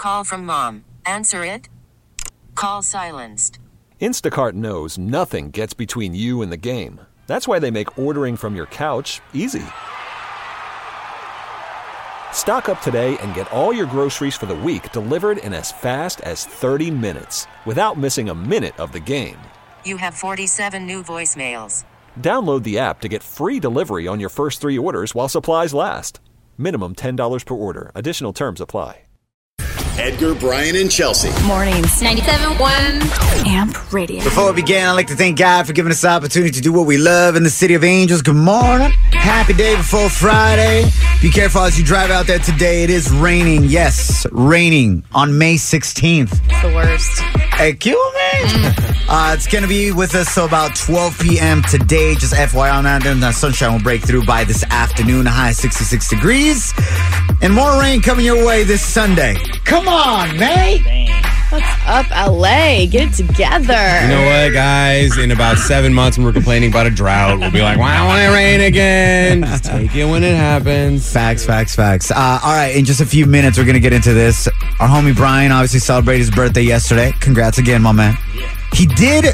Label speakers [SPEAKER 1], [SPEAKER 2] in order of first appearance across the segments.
[SPEAKER 1] call from mom. Answer it. Call silenced.
[SPEAKER 2] Instacart knows nothing gets between you and the game. That's why they make ordering from your couch easy. Stock up today and get all your groceries for the week delivered in as fast as 30 minutes without missing a minute of the game.
[SPEAKER 1] You have 47 new voicemails.
[SPEAKER 2] Download the app to get free delivery on your first 3 orders while supplies last. Minimum $10 per order. Additional terms apply.
[SPEAKER 3] Edgar, Brian, and Chelsea.
[SPEAKER 4] Mornings. 97.1 AMP Radio.
[SPEAKER 5] Before we begin, I'd like to thank God for giving us the opportunity to do what we love in the City of Angels. Good morning. Happy day before Friday. Be careful as you drive out there today. It is raining. Yes, raining on May 16th.
[SPEAKER 4] It's the worst.
[SPEAKER 5] Hey, kill me. It's going to be with us till about 12 p.m. today. Just FYI on that. Then the sunshine will break through by this afternoon. A high of 66 degrees. And more rain coming your way this Sunday. Come on, May.
[SPEAKER 4] What's up, LA? Get it together.
[SPEAKER 6] You know what, guys? In about 7 months, when we're complaining about a drought, we'll be like, why won't it rain again? Just take it when it happens.
[SPEAKER 5] Facts. All right, in just a few minutes, we're going to get into this. Our homie Brian obviously celebrated his birthday yesterday. Congrats again, my man. He did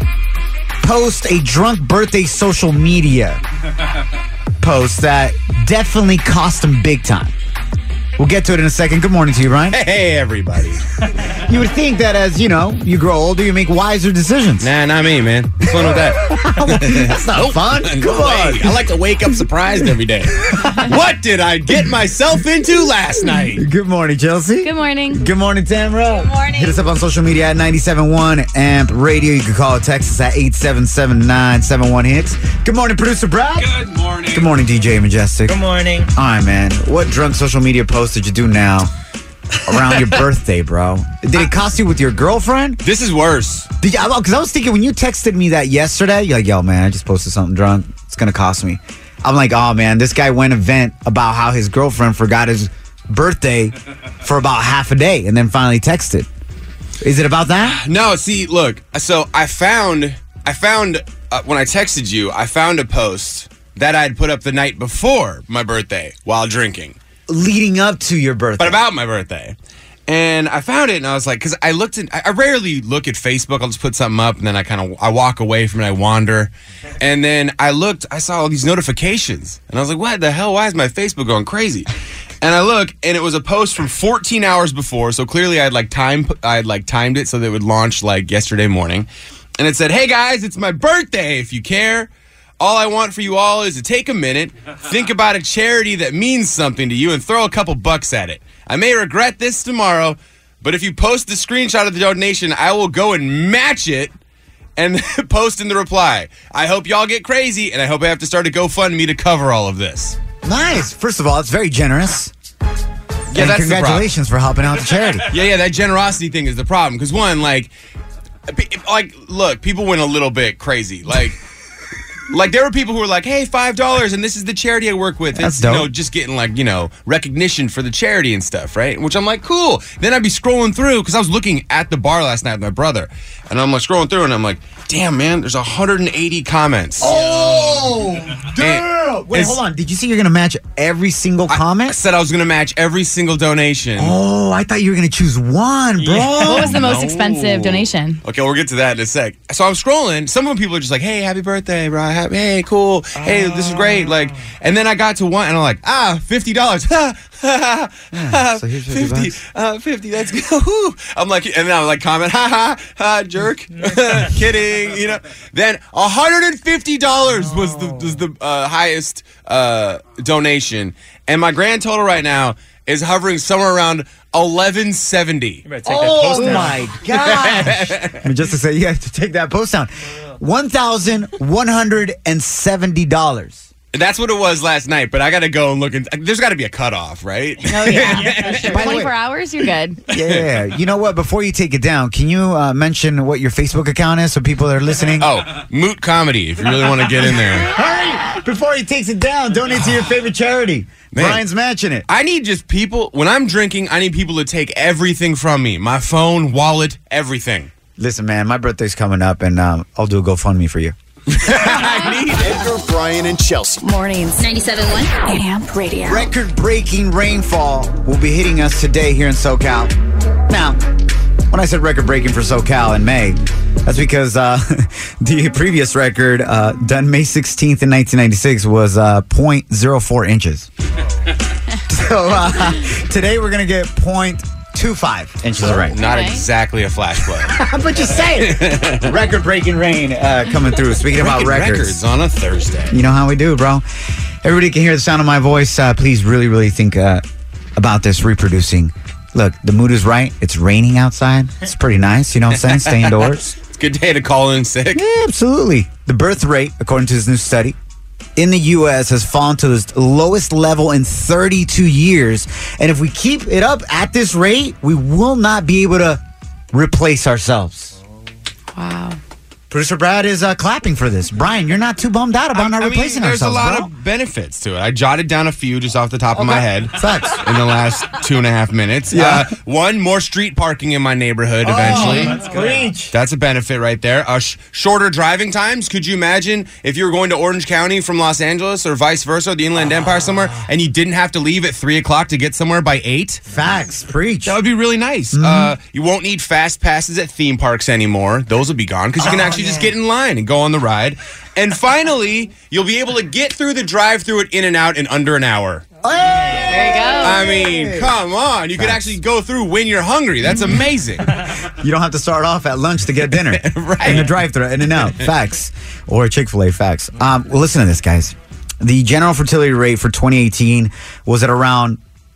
[SPEAKER 5] post a drunk birthday social media post that definitely cost him big time. We'll get to it in a second. Good morning to you, Brian.
[SPEAKER 6] Hey, everybody.
[SPEAKER 5] You would think that as, you grow older, you make wiser decisions.
[SPEAKER 6] Nah, not me, man. What's fun with that?
[SPEAKER 5] That's not fun. Come on.
[SPEAKER 6] I like to wake up surprised every day. What did I get myself into last night?
[SPEAKER 5] Good morning, Chelsea.
[SPEAKER 4] Good morning.
[SPEAKER 5] Good morning, Tamara.
[SPEAKER 4] Good morning.
[SPEAKER 5] Hit us up on social media at 97.1 AMP Radio. You can call or text us at 877-971-HITS. Good morning, producer Brad.
[SPEAKER 7] Good morning.
[SPEAKER 5] Good morning, DJ Majestic.
[SPEAKER 7] Good morning.
[SPEAKER 5] All right, man. What drunk social media post did you do now around your birthday, bro? Did it cost you with your girlfriend?
[SPEAKER 6] This is worse.
[SPEAKER 5] Because I was thinking when you texted me that yesterday, you're like, yo, man, I just posted something drunk. It's going to cost me. I'm like, oh, man, this guy went and vent about how his girlfriend forgot his birthday for about half a day and then finally texted. Is it about that?
[SPEAKER 6] No, see, look. So I found when I texted you, I found a post that I'd put up the night before my birthday while drinking.
[SPEAKER 5] Leading up to your birthday.
[SPEAKER 6] But about my birthday. And I found it and I was like, because I rarely look at Facebook. I'll just put something up and then I walk away from it, I wander. And then I saw all these notifications. And I was like, what the hell? Why is my Facebook going crazy? And I look, and it was a post from 14 hours before. So clearly I'd timed it so that it would launch yesterday morning. And it said, hey guys, it's my birthday if you care. All I want for you all is to take a minute, think about a charity that means something to you, and throw a couple bucks at it. I may regret this tomorrow, but if you post the screenshot of the donation, I will go and match it and post in the reply. I hope y'all get crazy, and I hope I have to start a GoFundMe to cover all of this.
[SPEAKER 5] Nice. First of all, it's very generous.
[SPEAKER 6] Yeah,
[SPEAKER 5] and
[SPEAKER 6] that's
[SPEAKER 5] congratulations for helping out the charity.
[SPEAKER 6] Yeah, that generosity thing is the problem. Because one, look, people went a little bit crazy. There were people who were like, hey, $5, and this is the charity I work with.
[SPEAKER 5] That's
[SPEAKER 6] it's,
[SPEAKER 5] dope.
[SPEAKER 6] just getting, recognition for the charity and stuff, right? Which I'm like, cool. Then I'd be scrolling through, because I was looking at the bar last night with my brother, and I'm scrolling through, and I'm like, damn, man, there's 180 comments.
[SPEAKER 5] Oh, damn. Wait, hold on. Did you say you're going to match every single comment?
[SPEAKER 6] I said I was going to match every single donation.
[SPEAKER 5] Oh, I thought you were going to choose one, bro.
[SPEAKER 4] Yeah. What was the most expensive donation?
[SPEAKER 6] Okay, we'll get to that in a sec. So I'm scrolling. Some of the people are just like, hey, happy birthday, bro. Hey, cool. Hey, this is great. And then I got to one, and I'm like, $50.
[SPEAKER 5] So here's 50 bucks.
[SPEAKER 6] 50, that's good. I'm like, and then I was comment, ha, jerk. Kidding, Then $150 was the highest donation. And my grand total right now is hovering somewhere around $11.70.
[SPEAKER 5] Oh my gosh. Just to say, you have to take that post down. $1,170.
[SPEAKER 6] That's what it was last night, but I got to go and look. There's got to be a cutoff, right?
[SPEAKER 4] Oh, yeah. 24 hours, you're good.
[SPEAKER 5] Yeah. You know what? Before you take it down, can you mention what your Facebook account is so people that are listening?
[SPEAKER 6] Oh, Moot Comedy, if you really want to get in there.
[SPEAKER 5] Hurry! Before he takes it down, donate to your favorite charity. Man, Brian's matching it.
[SPEAKER 6] I need just people, when I'm drinking, I need people to take everything from me. My phone, wallet, everything.
[SPEAKER 5] Listen, man, my birthday's coming up, and I'll do a GoFundMe for you.
[SPEAKER 3] I need Edgar, Brian, and Chelsea.
[SPEAKER 4] Mornings. 97.1 AMP Radio.
[SPEAKER 5] Record-breaking rainfall will be hitting us today here in SoCal. Now, when I said record-breaking for SoCal in May, that's because the previous record done May 16th in 1996 was 0.04 inches. So today we're going to get 0.25 inches of rain.
[SPEAKER 6] Not exactly a flash flood.
[SPEAKER 5] But just say it. Record-breaking rain coming through. Speaking about records
[SPEAKER 6] on a Thursday.
[SPEAKER 5] You know how we do, bro. Everybody can hear the sound of my voice. Please really, really think about this reproducing. Look, the mood is right. It's raining outside. It's pretty nice. You know what I'm saying? Stay indoors.
[SPEAKER 6] It's a good day to call in sick.
[SPEAKER 5] Yeah, absolutely. The birth rate, according to this new study, in the U.S. has fallen to the lowest level in 32 years. And if we keep it up at this rate, we will not be able to replace ourselves.
[SPEAKER 4] Wow.
[SPEAKER 5] Producer Brad is clapping for this. Brian, you're not too bummed out about not replacing
[SPEAKER 6] there's
[SPEAKER 5] ourselves,
[SPEAKER 6] a lot
[SPEAKER 5] bro.
[SPEAKER 6] of benefits to it. I jotted down a few just off the top of my head.
[SPEAKER 5] Facts.
[SPEAKER 6] In the last 2.5 minutes.
[SPEAKER 5] Yeah.
[SPEAKER 6] One, more street parking in my neighborhood eventually. That's a benefit right there. Shorter driving times. Could you imagine if you were going to Orange County from Los Angeles or vice versa, the Inland Empire somewhere, and you didn't have to leave at 3 o'clock to get somewhere by 8?
[SPEAKER 5] Facts. Preach.
[SPEAKER 6] That would be really nice. You won't need fast passes at theme parks anymore. Those will be gone because you can actually just get in line and go on the ride. And finally, you'll be able to get through the drive-through at In-N-Out in under an hour.
[SPEAKER 4] There you go.
[SPEAKER 6] I mean, come on. You could actually go through when you're hungry. That's amazing.
[SPEAKER 5] You don't have to start off at lunch to get dinner.
[SPEAKER 6] Right.
[SPEAKER 5] In the drive-thru, In-N-Out. Facts. Or Chick-fil-A. Facts. Well, listen to this, guys. The general fertility rate for 2018 was at around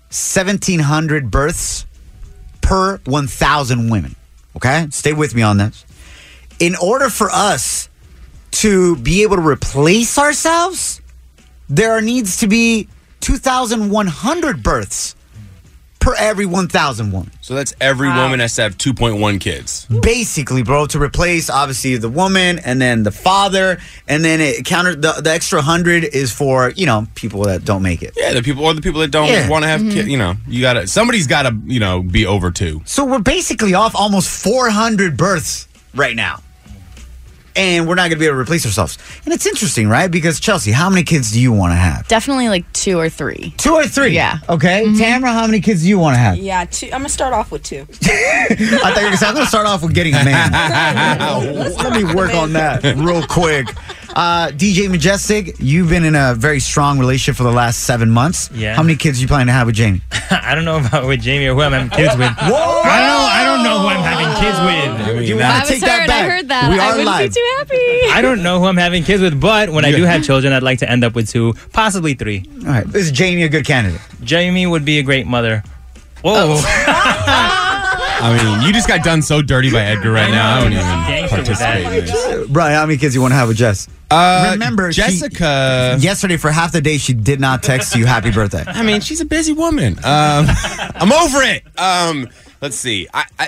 [SPEAKER 5] 1,700 births per 1,000 women. Okay? Stay with me on this. In order for us to be able to replace ourselves, there needs to be 2,100 births per every 1,000 women.
[SPEAKER 6] So that's every woman has to have 2.1 kids.
[SPEAKER 5] Basically, bro, to replace obviously the woman and then the father, and then it counter the extra 100 is for, you know, people that don't make it.
[SPEAKER 6] Yeah, the people that don't want to have kids. You know, somebody's got to, you know, be over 2.
[SPEAKER 5] So we're basically off almost 400 births right now. And we're not going to be able to replace ourselves. And it's interesting, right? Because, Chelsea, how many kids do you want to have?
[SPEAKER 4] Definitely like 2 or 3.
[SPEAKER 5] 2 or 3?
[SPEAKER 4] Yeah.
[SPEAKER 5] Okay. Tamara, how many kids do you want to have?
[SPEAKER 7] Yeah, 2. I'm going to start off with 2.
[SPEAKER 5] I thought you were going to say, I'm going to start off with getting a man. Let me work on that real quick. DJ Majestic, you've been in a very strong relationship for the last 7 months.
[SPEAKER 8] Yeah.
[SPEAKER 5] How many kids do you plan to have with Jamie?
[SPEAKER 8] I don't know about with Jamie or who I'm having kids with.
[SPEAKER 5] Whoa!
[SPEAKER 8] I don't know who I'm having kids with.
[SPEAKER 5] You
[SPEAKER 4] I
[SPEAKER 5] want
[SPEAKER 4] was
[SPEAKER 5] to take that
[SPEAKER 4] heard.
[SPEAKER 5] back?
[SPEAKER 4] I heard that.
[SPEAKER 5] We
[SPEAKER 4] I
[SPEAKER 5] are
[SPEAKER 4] wouldn't
[SPEAKER 5] live.
[SPEAKER 4] be too happy.
[SPEAKER 8] I don't know who I'm having kids with, but when I do have children, I'd like to end up with 2, possibly 3.
[SPEAKER 5] All right. Is Jamie a good candidate?
[SPEAKER 8] Jamie would be a great mother. Whoa.
[SPEAKER 6] I mean, you just got done so dirty by Edgar right now. I don't even
[SPEAKER 8] Gangster with that.
[SPEAKER 6] participate in this.
[SPEAKER 5] Brian, how many kids do you want to have with Jess? Remember,
[SPEAKER 6] Jessica.
[SPEAKER 5] Yesterday, for half the day, she did not text you happy birthday.
[SPEAKER 6] I mean, she's a busy woman. I'm over it. Let's see.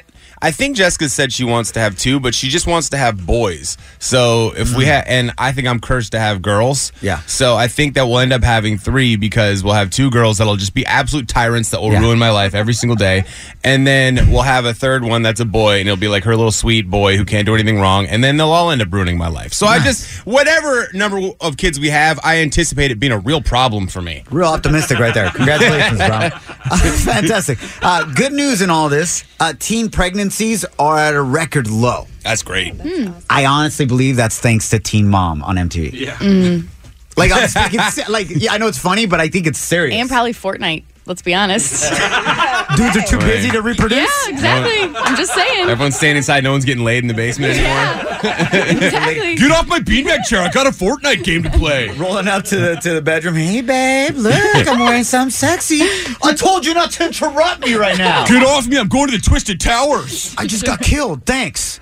[SPEAKER 6] I think Jessica said she wants to have 2, but she just wants to have boys. So if we have, and I think I'm cursed to have girls.
[SPEAKER 5] Yeah.
[SPEAKER 6] So I think that we'll end up having 3 because we'll have 2 girls that'll just be absolute tyrants that will ruin my life every single day. And then we'll have a third one that's a boy, and it'll be like her little sweet boy who can't do anything wrong. And then they'll all end up ruining my life. So I just, whatever number of kids we have, I anticipate it being a real problem for me.
[SPEAKER 5] Real optimistic right there. Congratulations, bro. Fantastic. Good news in all this. Teen pregnancies are at a record low.
[SPEAKER 6] That's great.
[SPEAKER 5] I honestly believe that's thanks to Teen Mom on MTV.
[SPEAKER 6] Yeah.
[SPEAKER 5] Like, I'm speaking, like, yeah, I know it's funny, but I think it's serious.
[SPEAKER 4] And probably Fortnite. Let's be honest.
[SPEAKER 5] Dudes are too busy to reproduce?
[SPEAKER 4] Yeah, exactly. I'm just saying.
[SPEAKER 6] Everyone's staying inside. No one's getting laid in the basement anymore.
[SPEAKER 4] Exactly.
[SPEAKER 6] Get off my beanbag chair. I got a Fortnite game to play.
[SPEAKER 5] Rolling up to the bedroom. Hey, babe, look, I'm wearing something sexy. I told you not to interrupt me right now.
[SPEAKER 6] Get off me. I'm going to the Twisted Towers.
[SPEAKER 5] I just got killed. Thanks.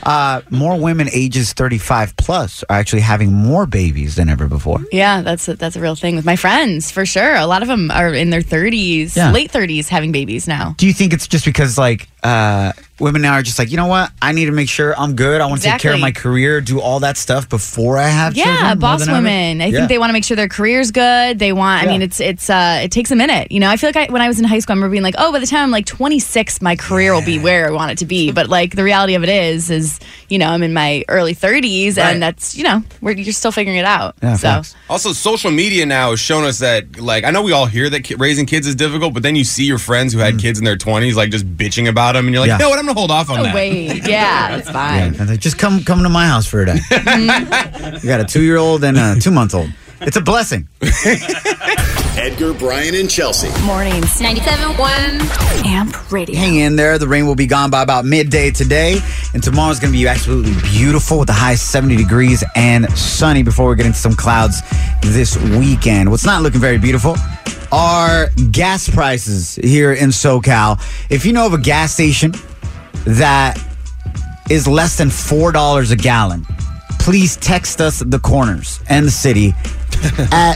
[SPEAKER 5] More women ages 35 plus are actually having more babies than ever before.
[SPEAKER 4] Yeah, that's a real thing with my friends, for sure. A lot of them are in their 30s, late 30s, having babies now.
[SPEAKER 5] Do you think it's just because, like, women now are just like, you know what? I need to make sure I'm good. I want to take care of my career, do all that stuff before I have children.
[SPEAKER 4] Yeah, boss women. I think they want to make sure their career's good. They want, I mean, it takes a minute. You know, I feel like when I was in high school, I remember being like, oh, by the time I'm like 26, my career will be where I want it to be. But like the reality of it is, you know, I'm in my early 30s and that's, you know, you're still figuring it out.
[SPEAKER 5] Yeah,
[SPEAKER 4] so.
[SPEAKER 5] thanks.
[SPEAKER 6] Also, social media now has shown us that, like, I know we all hear that raising kids is difficult, but then you see your friends who had kids in their 20s, like, just bitching about bottom, and you're like,
[SPEAKER 5] Yeah.
[SPEAKER 6] you know what? I'm gonna hold off on that.
[SPEAKER 4] Wait, yeah, that's fine.
[SPEAKER 5] And they just come to my house for a day. You got a 2-year-old and a 2-month-old. It's a blessing.
[SPEAKER 3] Edgar, Brian, and Chelsea.
[SPEAKER 7] Mornings 97.1 Amp Radio.
[SPEAKER 5] Hang in there. The rain will be gone by about midday today. And tomorrow's going to be absolutely beautiful with the high 70 degrees and sunny before we get into some clouds this weekend. What's not looking very beautiful are gas prices here in SoCal. If you know of a gas station that is less than $4 a gallon, please text us the corners and the city at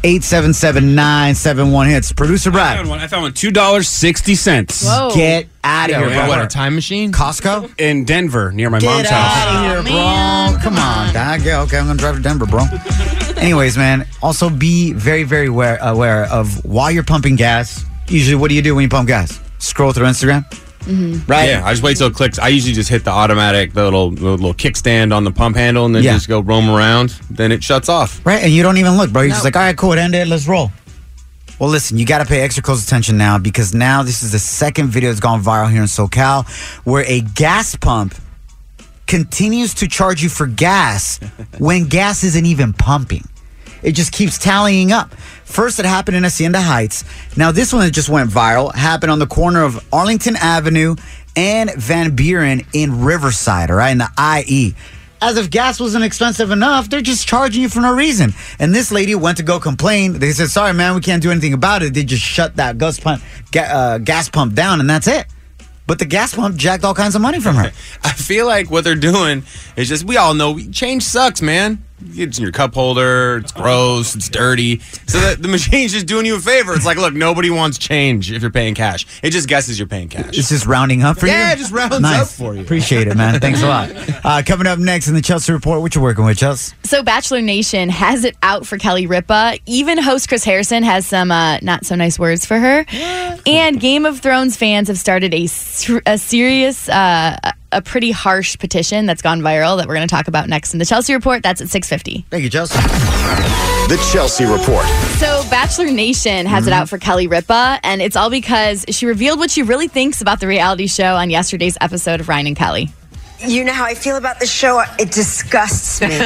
[SPEAKER 5] 877-971-HITS. Producer Brad.
[SPEAKER 9] I found one. $2.60.
[SPEAKER 4] Whoa.
[SPEAKER 5] Get out of here, bro.
[SPEAKER 6] What, a time machine?
[SPEAKER 5] Costco?
[SPEAKER 9] In Denver, near my
[SPEAKER 5] Get
[SPEAKER 9] mom's house.
[SPEAKER 5] out of here, bro. Come on, dog. Yeah, okay, I'm going to drive to Denver, bro. Anyways, man, also be very, very aware of while you're pumping gas. Usually, what do you do when you pump gas? Scroll through Instagram? Right?
[SPEAKER 6] Yeah, I just wait till it clicks. I usually just hit the automatic, the little kickstand on the pump handle, and then just go roam around. Then it shuts off.
[SPEAKER 5] Right, and you don't even look, bro. You're just like, all right, cool, it ended, let's roll. Well, listen, you got to pay extra close attention now because now this is the second video that's gone viral here in SoCal where a gas pump continues to charge you for gas when gas isn't even pumping. It just keeps tallying up. First, it happened in Hacienda Heights. Now, this one that just went viral happened on the corner of Arlington Avenue and Van Buren in Riverside, all right, in the IE. As if gas wasn't expensive enough, they're just charging you for no reason. And this lady went to go complain. They said, sorry, man, we can't do anything about it. They just shut that gas pump down, and that's it. But the gas pump jacked all kinds of money from her.
[SPEAKER 6] I feel like what they're doing is just, we all know change sucks, man. It's in your cup holder, it's gross, it's dirty. So the machine's just doing you a favor. It's like, look, nobody wants change if you're paying cash. It just guesses you're paying cash.
[SPEAKER 5] It's just rounding up for you?
[SPEAKER 6] Yeah, it just rounds up for you.
[SPEAKER 5] Appreciate it, man. Thanks a lot. Coming up next in the Chelsea Report, what you working with, Chelsea?
[SPEAKER 4] So Bachelor Nation has it out for Kelly Ripa. Even host Chris Harrison has some not so nice words for her. And Game of Thrones fans have started a serious, a pretty harsh petition that's gone viral that we're going to talk about next in the Chelsea Report. That's at 6:50.
[SPEAKER 5] Thank you, Chelsea.
[SPEAKER 3] The Chelsea Report.
[SPEAKER 4] So Bachelor Nation has it out for Kelly Ripa, and it's all because she revealed what she really thinks about the reality show on yesterday's episode of Ryan and Kelly.
[SPEAKER 10] You know how I feel about the show? It disgusts me.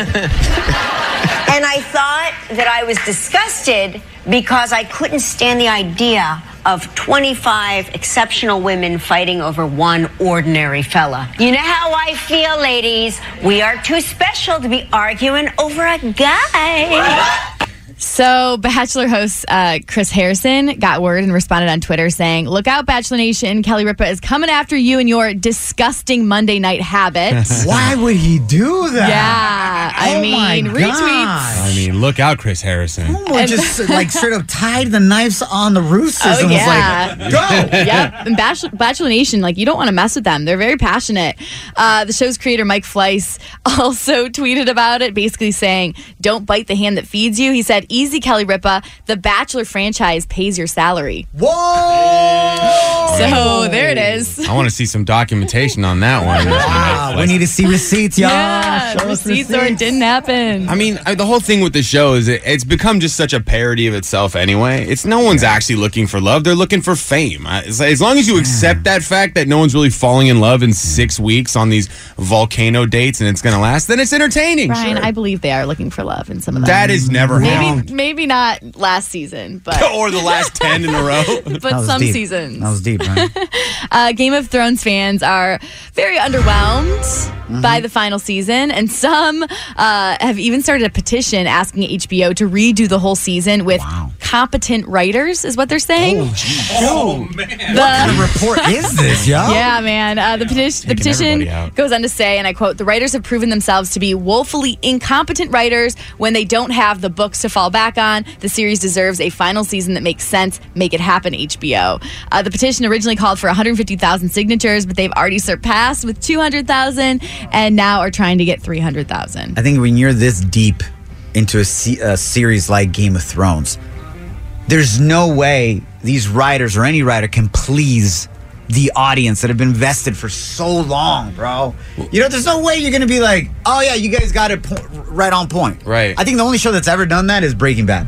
[SPEAKER 10] And I thought that I was disgusted because I couldn't stand the idea of 25 exceptional women fighting over one ordinary fella. You know how I feel, ladies. We are too special to be arguing over a guy.
[SPEAKER 4] So Bachelor host Chris Harrison got word and responded on Twitter saying, look out, Bachelor Nation. Kelly Ripa is coming after you and your disgusting Monday night habits.
[SPEAKER 5] Why would he do that?
[SPEAKER 4] Yeah, I mean, retweets.
[SPEAKER 6] I mean, look out, Chris Harrison.
[SPEAKER 5] Someone just like straight up tied the knives on the roosters and was like, go!
[SPEAKER 4] Yep. And Bachelor Nation, like, you don't want to mess with them. They're very passionate. The show's creator, Mike Fleiss, also tweeted about it, basically saying, don't bite the hand that feeds you. He said, easy, Kelly Ripa. The Bachelor franchise pays your salary.
[SPEAKER 5] Whoa!
[SPEAKER 4] So there it is.
[SPEAKER 6] I want to see some documentation on that one.
[SPEAKER 5] Wow, we need to see receipts, y'all.
[SPEAKER 4] Yeah,
[SPEAKER 5] Show us
[SPEAKER 4] receipts or it didn't happen.
[SPEAKER 6] I mean, the whole thing with the show is it's become just such a parody of itself anyway. It's no one's actually looking for love. They're looking for fame. It's like, as long as you accept that fact that no one's really falling in love in 6 weeks on these volcano dates and it's going to last, then it's entertaining.
[SPEAKER 4] Brian,
[SPEAKER 6] sure.
[SPEAKER 4] I believe they are looking for love in some of them.
[SPEAKER 6] That has never happened.
[SPEAKER 4] Maybe not last season, but
[SPEAKER 6] or the last 10 in a row.
[SPEAKER 4] But some
[SPEAKER 5] deep.
[SPEAKER 4] seasons.
[SPEAKER 5] That was deep, man.
[SPEAKER 4] Game of Thrones fans are very underwhelmed by the final season, and some have even started a petition asking HBO to redo the whole season with competent writers, is what they're saying.
[SPEAKER 5] Oh, man. What kind of report is this, y'all?
[SPEAKER 4] Yeah, man. The petition goes on to say, and I quote, the writers have proven themselves to be woefully incompetent writers when they don't have the books to fall back on. The series deserves a final season that makes sense. Make it happen, HBO. The petition originally called for 150,000 signatures, but they've already surpassed with 200,000 and now are trying to get 300,000.
[SPEAKER 5] I think when you're this deep into a series like Game of Thrones, there's no way these writers or any writer can please the audience that have been invested for so long, bro. You know, there's no way you're going to be like, oh, yeah, you guys got it right on point.
[SPEAKER 6] Right.
[SPEAKER 5] I think the only show that's ever done that is Breaking Bad.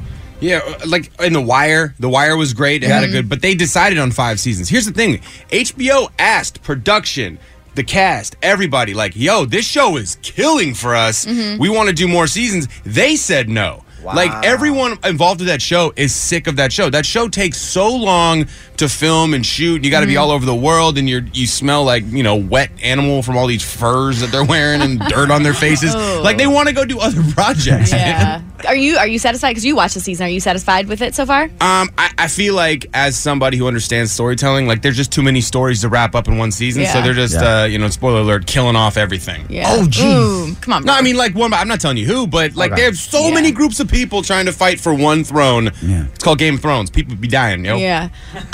[SPEAKER 6] Yeah, like in The Wire. The Wire was great. It had a good, but they decided on 5 seasons. Here's the thing. HBO asked production, the cast, everybody, like, yo, this show is killing for us. We want to do more seasons. They said no.
[SPEAKER 5] Wow.
[SPEAKER 6] Like, everyone involved with that show is sick of that show. That show takes so long to film and shoot. You got to be all over the world, and you smell like, wet animal from all these furs that they're wearing and dirt on their faces. Like, they want to go do other projects.
[SPEAKER 4] Yeah. Are you satisfied? Because you watched the season. Are you satisfied with it so far?
[SPEAKER 6] I feel like, as somebody who understands storytelling, like, there's just too many stories to wrap up in one season. So they're just, spoiler alert, killing off everything.
[SPEAKER 4] Yeah.
[SPEAKER 5] Oh, geez.
[SPEAKER 4] Come on,
[SPEAKER 6] No, I mean, like, I'm not telling you who, but, like, there's so many groups of people trying to fight for one throne. Yeah. It's called Game of Thrones. People be dying, yo.
[SPEAKER 4] Yeah.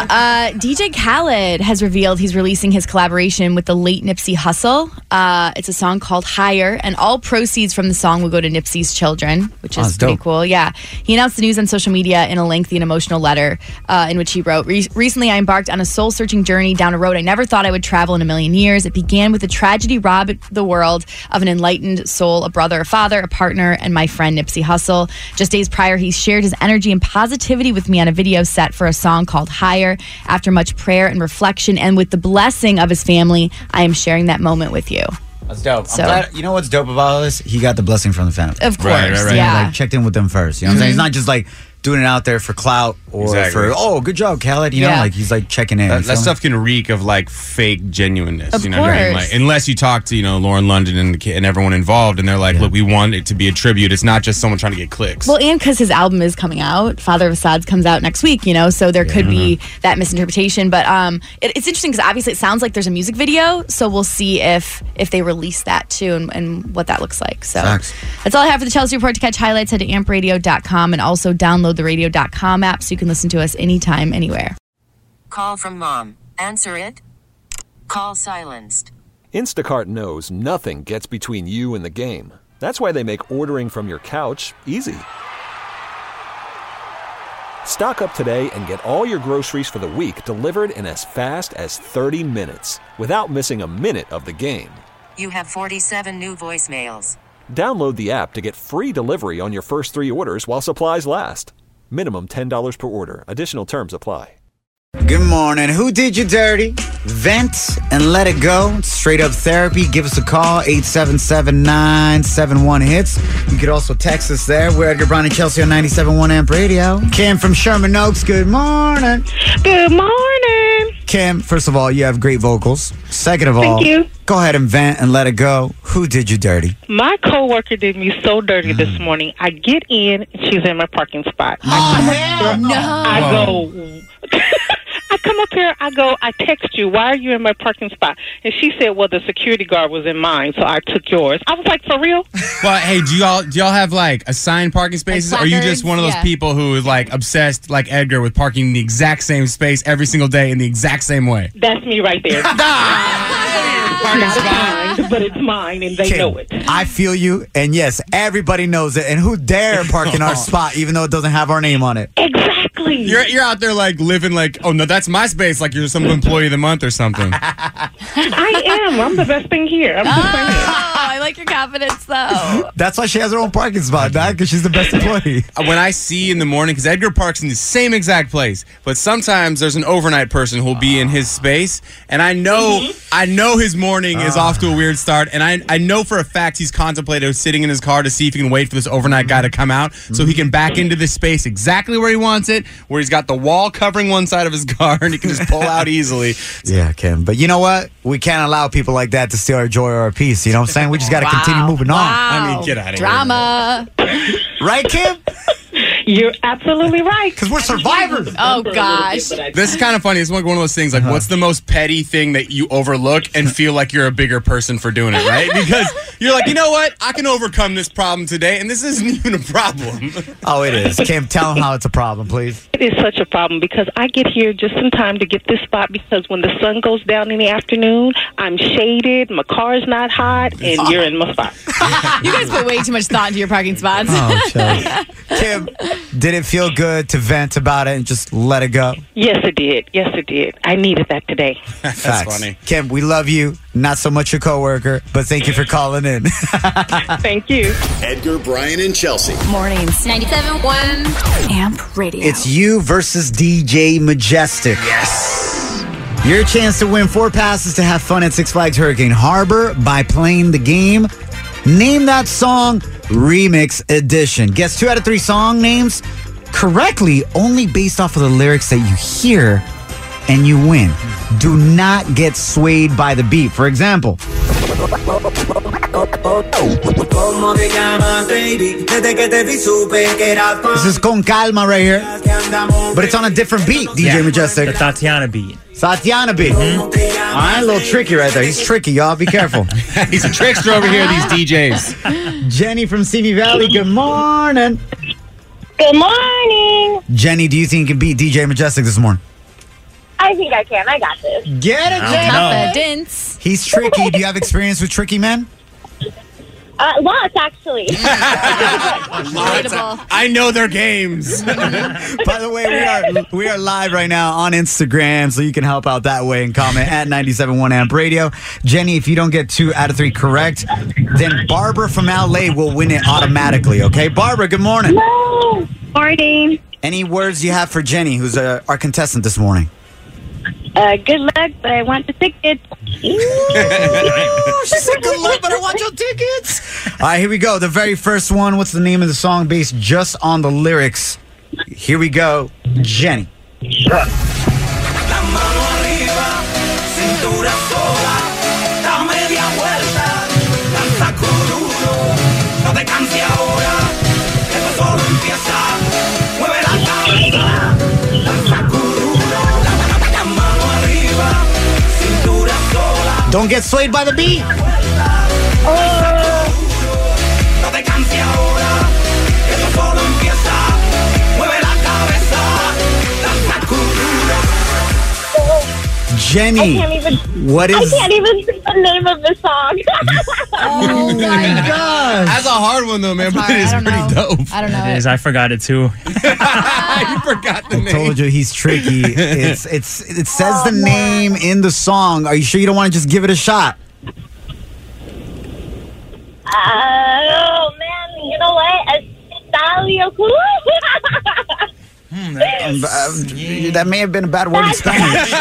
[SPEAKER 4] DJ Khaled has revealed he's releasing his collaboration with the late Nipsey Hussle. It's a song called Higher, and all proceeds from the song will go to Nipsey's children, which is pretty cool. Yeah. He announced the news on social media in a lengthy and emotional letter in which he wrote, "Recently, I embarked on a soul-searching journey down a road I never thought I would travel in a million years. It began with a tragedy robbed the world of an enlightened soul, a brother, a father, a partner, and my friend Nipsey Hussle. Just days prior, he shared his energy and positivity with me on a video set for a song called Higher. After much prayer and reflection, and with the blessing of his family, I am sharing that moment with you."
[SPEAKER 5] That's dope.
[SPEAKER 4] So,
[SPEAKER 5] I'm glad, you know what's dope about all this? He got the blessing from the family.
[SPEAKER 4] Of course,
[SPEAKER 6] right.
[SPEAKER 4] yeah.
[SPEAKER 5] Like, checked in with them first. You know what I'm saying? He's not just like doing it out there for clout or for, good job, Khaled. You know, like he's like checking in.
[SPEAKER 6] That stuff can reek of like fake genuineness.
[SPEAKER 4] Of
[SPEAKER 6] you know what I mean? Like, unless you talk to, Lauren London and the kid and everyone involved, and they're like, look, we want it to be a tribute. It's not just someone trying to get clicks.
[SPEAKER 4] Well, and because his album is coming out, Father of Assads comes out next week, so there could be that misinterpretation. But it's interesting because obviously it sounds like there's a music video, so we'll see if they release that too and what that looks like. So that's all I have for the Chelsea Report. To catch highlights, head to ampradio.com and also download the radio.com app so you can listen to us anytime, anywhere.
[SPEAKER 1] Call from mom. Answer it. Call silenced.
[SPEAKER 2] Instacart knows nothing gets between you and the game. That's why they make ordering from your couch easy. Stock up today and get all your groceries for the week delivered in as fast as 30 minutes without missing a minute of the game.
[SPEAKER 1] You have 47 new voicemails.
[SPEAKER 2] Download the app to get free delivery on your first 3 orders while supplies last. Minimum $10 per order. Additional terms apply.
[SPEAKER 5] Good morning. Who did you dirty? Vent and let it go. Straight up therapy. Give us a call. 877-971-HITS. You could also text us there. We're Edgar Brown and Chelsea on 97.1 Amp Radio. Kim from Sherman Oaks. Good morning.
[SPEAKER 11] Good morning.
[SPEAKER 5] Kim, first of all, you have great vocals. Second of all,
[SPEAKER 11] thank you.
[SPEAKER 5] Go ahead and vent and let it go. Who did you dirty?
[SPEAKER 11] My coworker did me so dirty this morning. I get in, and she's in my parking spot. I come up here, I text you, why are you in my parking spot? And she said, well, the security guard was in mine, so I took yours. I was like, for real?
[SPEAKER 6] Well, hey, do y'all have like assigned parking spaces? Or are you just one of those people who is like obsessed like Edgar with parking in the exact same space every single day in the exact same way?
[SPEAKER 11] That's me right there. Not assigned, but it's mine, and they know it.
[SPEAKER 5] I feel you, and yes, everybody knows it. And who dare park in our spot, even though it doesn't have our name on it?
[SPEAKER 11] Exactly.
[SPEAKER 6] You're out there like living like, oh no, that's my space, like you're some employee of the month or something.
[SPEAKER 11] I am. I'm the best thing here. I'm just saying.
[SPEAKER 4] I like your confidence, though.
[SPEAKER 5] That's why she has her own parking spot, because she's the best employee.
[SPEAKER 6] When I see in the morning, because Edgar parks in the same exact place, but sometimes there's an overnight person who'll be in his space, and I know his morning is off to a weird start, and I know for a fact he's contemplated sitting in his car to see if he can wait for this overnight guy to come out so he can back into this space exactly where he wants it, where he's got the wall covering one side of his car, and he can just pull out easily.
[SPEAKER 5] Yeah, Kim. But you know what? We can't allow people like that to steal our joy or our peace. You know what I'm saying? We just got to continue moving on.
[SPEAKER 6] I mean, get out of here.
[SPEAKER 4] Drama.
[SPEAKER 5] Right, Kim?
[SPEAKER 11] You're absolutely right.
[SPEAKER 5] Because we're survivors.
[SPEAKER 4] Oh, gosh.
[SPEAKER 6] This is kind of funny. It's like one of those things, like, what's the most petty thing that you overlook and feel like you're a bigger person for doing it, right? Because you're like, you know what? I can overcome this problem today, and this isn't even a problem.
[SPEAKER 5] Oh, it is. Kim, tell them how it's a problem, please.
[SPEAKER 11] It is such a problem because I get here just in time to get this spot because when the sun goes down in the afternoon, I'm shaded, my car's not hot, and you're in my spot.
[SPEAKER 4] You guys put way too much thought into your parking spots.
[SPEAKER 5] Oh, Kim, Did it feel good to vent about it and just let it go?
[SPEAKER 11] Yes, it did. Yes, it did. I needed that today.
[SPEAKER 6] That's
[SPEAKER 5] Facts.
[SPEAKER 6] funny.
[SPEAKER 5] Kim, we love you. Not so much your coworker, but thank you for calling in.
[SPEAKER 11] Thank you.
[SPEAKER 3] Edgar, Brian, and Chelsea.
[SPEAKER 7] Mornings. 97.1 Amp Radio.
[SPEAKER 5] It's you versus DJ Majestic.
[SPEAKER 6] Yes.
[SPEAKER 5] Your chance to win 4 passes to have fun at Six Flags Hurricane Harbor by playing the game. Name that song, Remix Edition. Guess 2 out of 3 song names correctly only based off of the lyrics that you hear, and you win. Do not get swayed by the beat. For example, this is Con Calma right here, but it's on a different beat, DJ Majestic.
[SPEAKER 8] The Tatiana beat.
[SPEAKER 5] Tatiana beat. All right, a little tricky right there. He's tricky, y'all. Be careful.
[SPEAKER 6] He's a trickster over here, these DJs.
[SPEAKER 5] Jenny from Simi Valley, good morning.
[SPEAKER 12] Good morning.
[SPEAKER 5] Jenny, do you think you can beat DJ Majestic this morning?
[SPEAKER 12] I think I can. I got this.
[SPEAKER 5] Get it, Jenny.
[SPEAKER 4] Confidence.
[SPEAKER 5] He's tricky. Do you have experience with tricky men?
[SPEAKER 12] Lots, actually.
[SPEAKER 4] Relatable.
[SPEAKER 6] I know their games.
[SPEAKER 5] By the way, we are live right now on Instagram, so you can help out that way and comment at 97.1 Amp Radio. Jenny, if you don't get 2 out of 3 correct, then Barbara from LA will win it automatically, okay? Barbara, good morning.
[SPEAKER 12] No. Morning.
[SPEAKER 5] Any words you have for Jenny, who's our contestant this morning?
[SPEAKER 12] Good luck, but I want the tickets.
[SPEAKER 5] She said good luck, but I want your tickets. All right, here we go. The very first one. What's the name of the song based just on the lyrics? Here we go. Jenny. Don't get swayed by the beat. Jenny, what is...
[SPEAKER 12] I can't even say the name of the song.
[SPEAKER 5] Oh my gosh.
[SPEAKER 6] That's a hard one though, man, but it is pretty dope.
[SPEAKER 4] I don't know.
[SPEAKER 8] It is. I forgot it too.
[SPEAKER 6] You forgot the name.
[SPEAKER 5] I told you he's tricky. It says the name in the song. Are you sure you don't want to just give it a shot?
[SPEAKER 12] Oh, man. You know what?
[SPEAKER 5] That may have been a bad word in Spanish.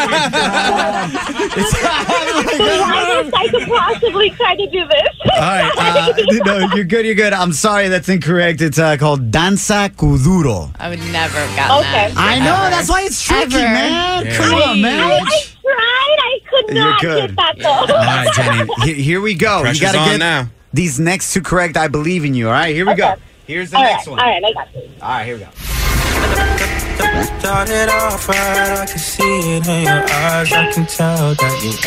[SPEAKER 12] I could possibly try to do this.
[SPEAKER 5] All right. No, you're good. You're good. I'm sorry. That's incorrect. It's called Danza Kuduro.
[SPEAKER 4] I would never have gotten that.
[SPEAKER 5] I know. That's why it's tricky, man.
[SPEAKER 6] Yeah.
[SPEAKER 5] Come on, man.
[SPEAKER 12] I tried. I could not get that, though.
[SPEAKER 5] All right, Jenny. Here we go.
[SPEAKER 6] Pressure's
[SPEAKER 5] you got to
[SPEAKER 6] on
[SPEAKER 5] get
[SPEAKER 6] now.
[SPEAKER 5] these next 2 correct. I believe in you. All right. Here we go. Here's the next one.
[SPEAKER 12] All right. I got this.
[SPEAKER 5] All right. Here we go.
[SPEAKER 13] Started off right, I can see it in your eyes. I can tell that you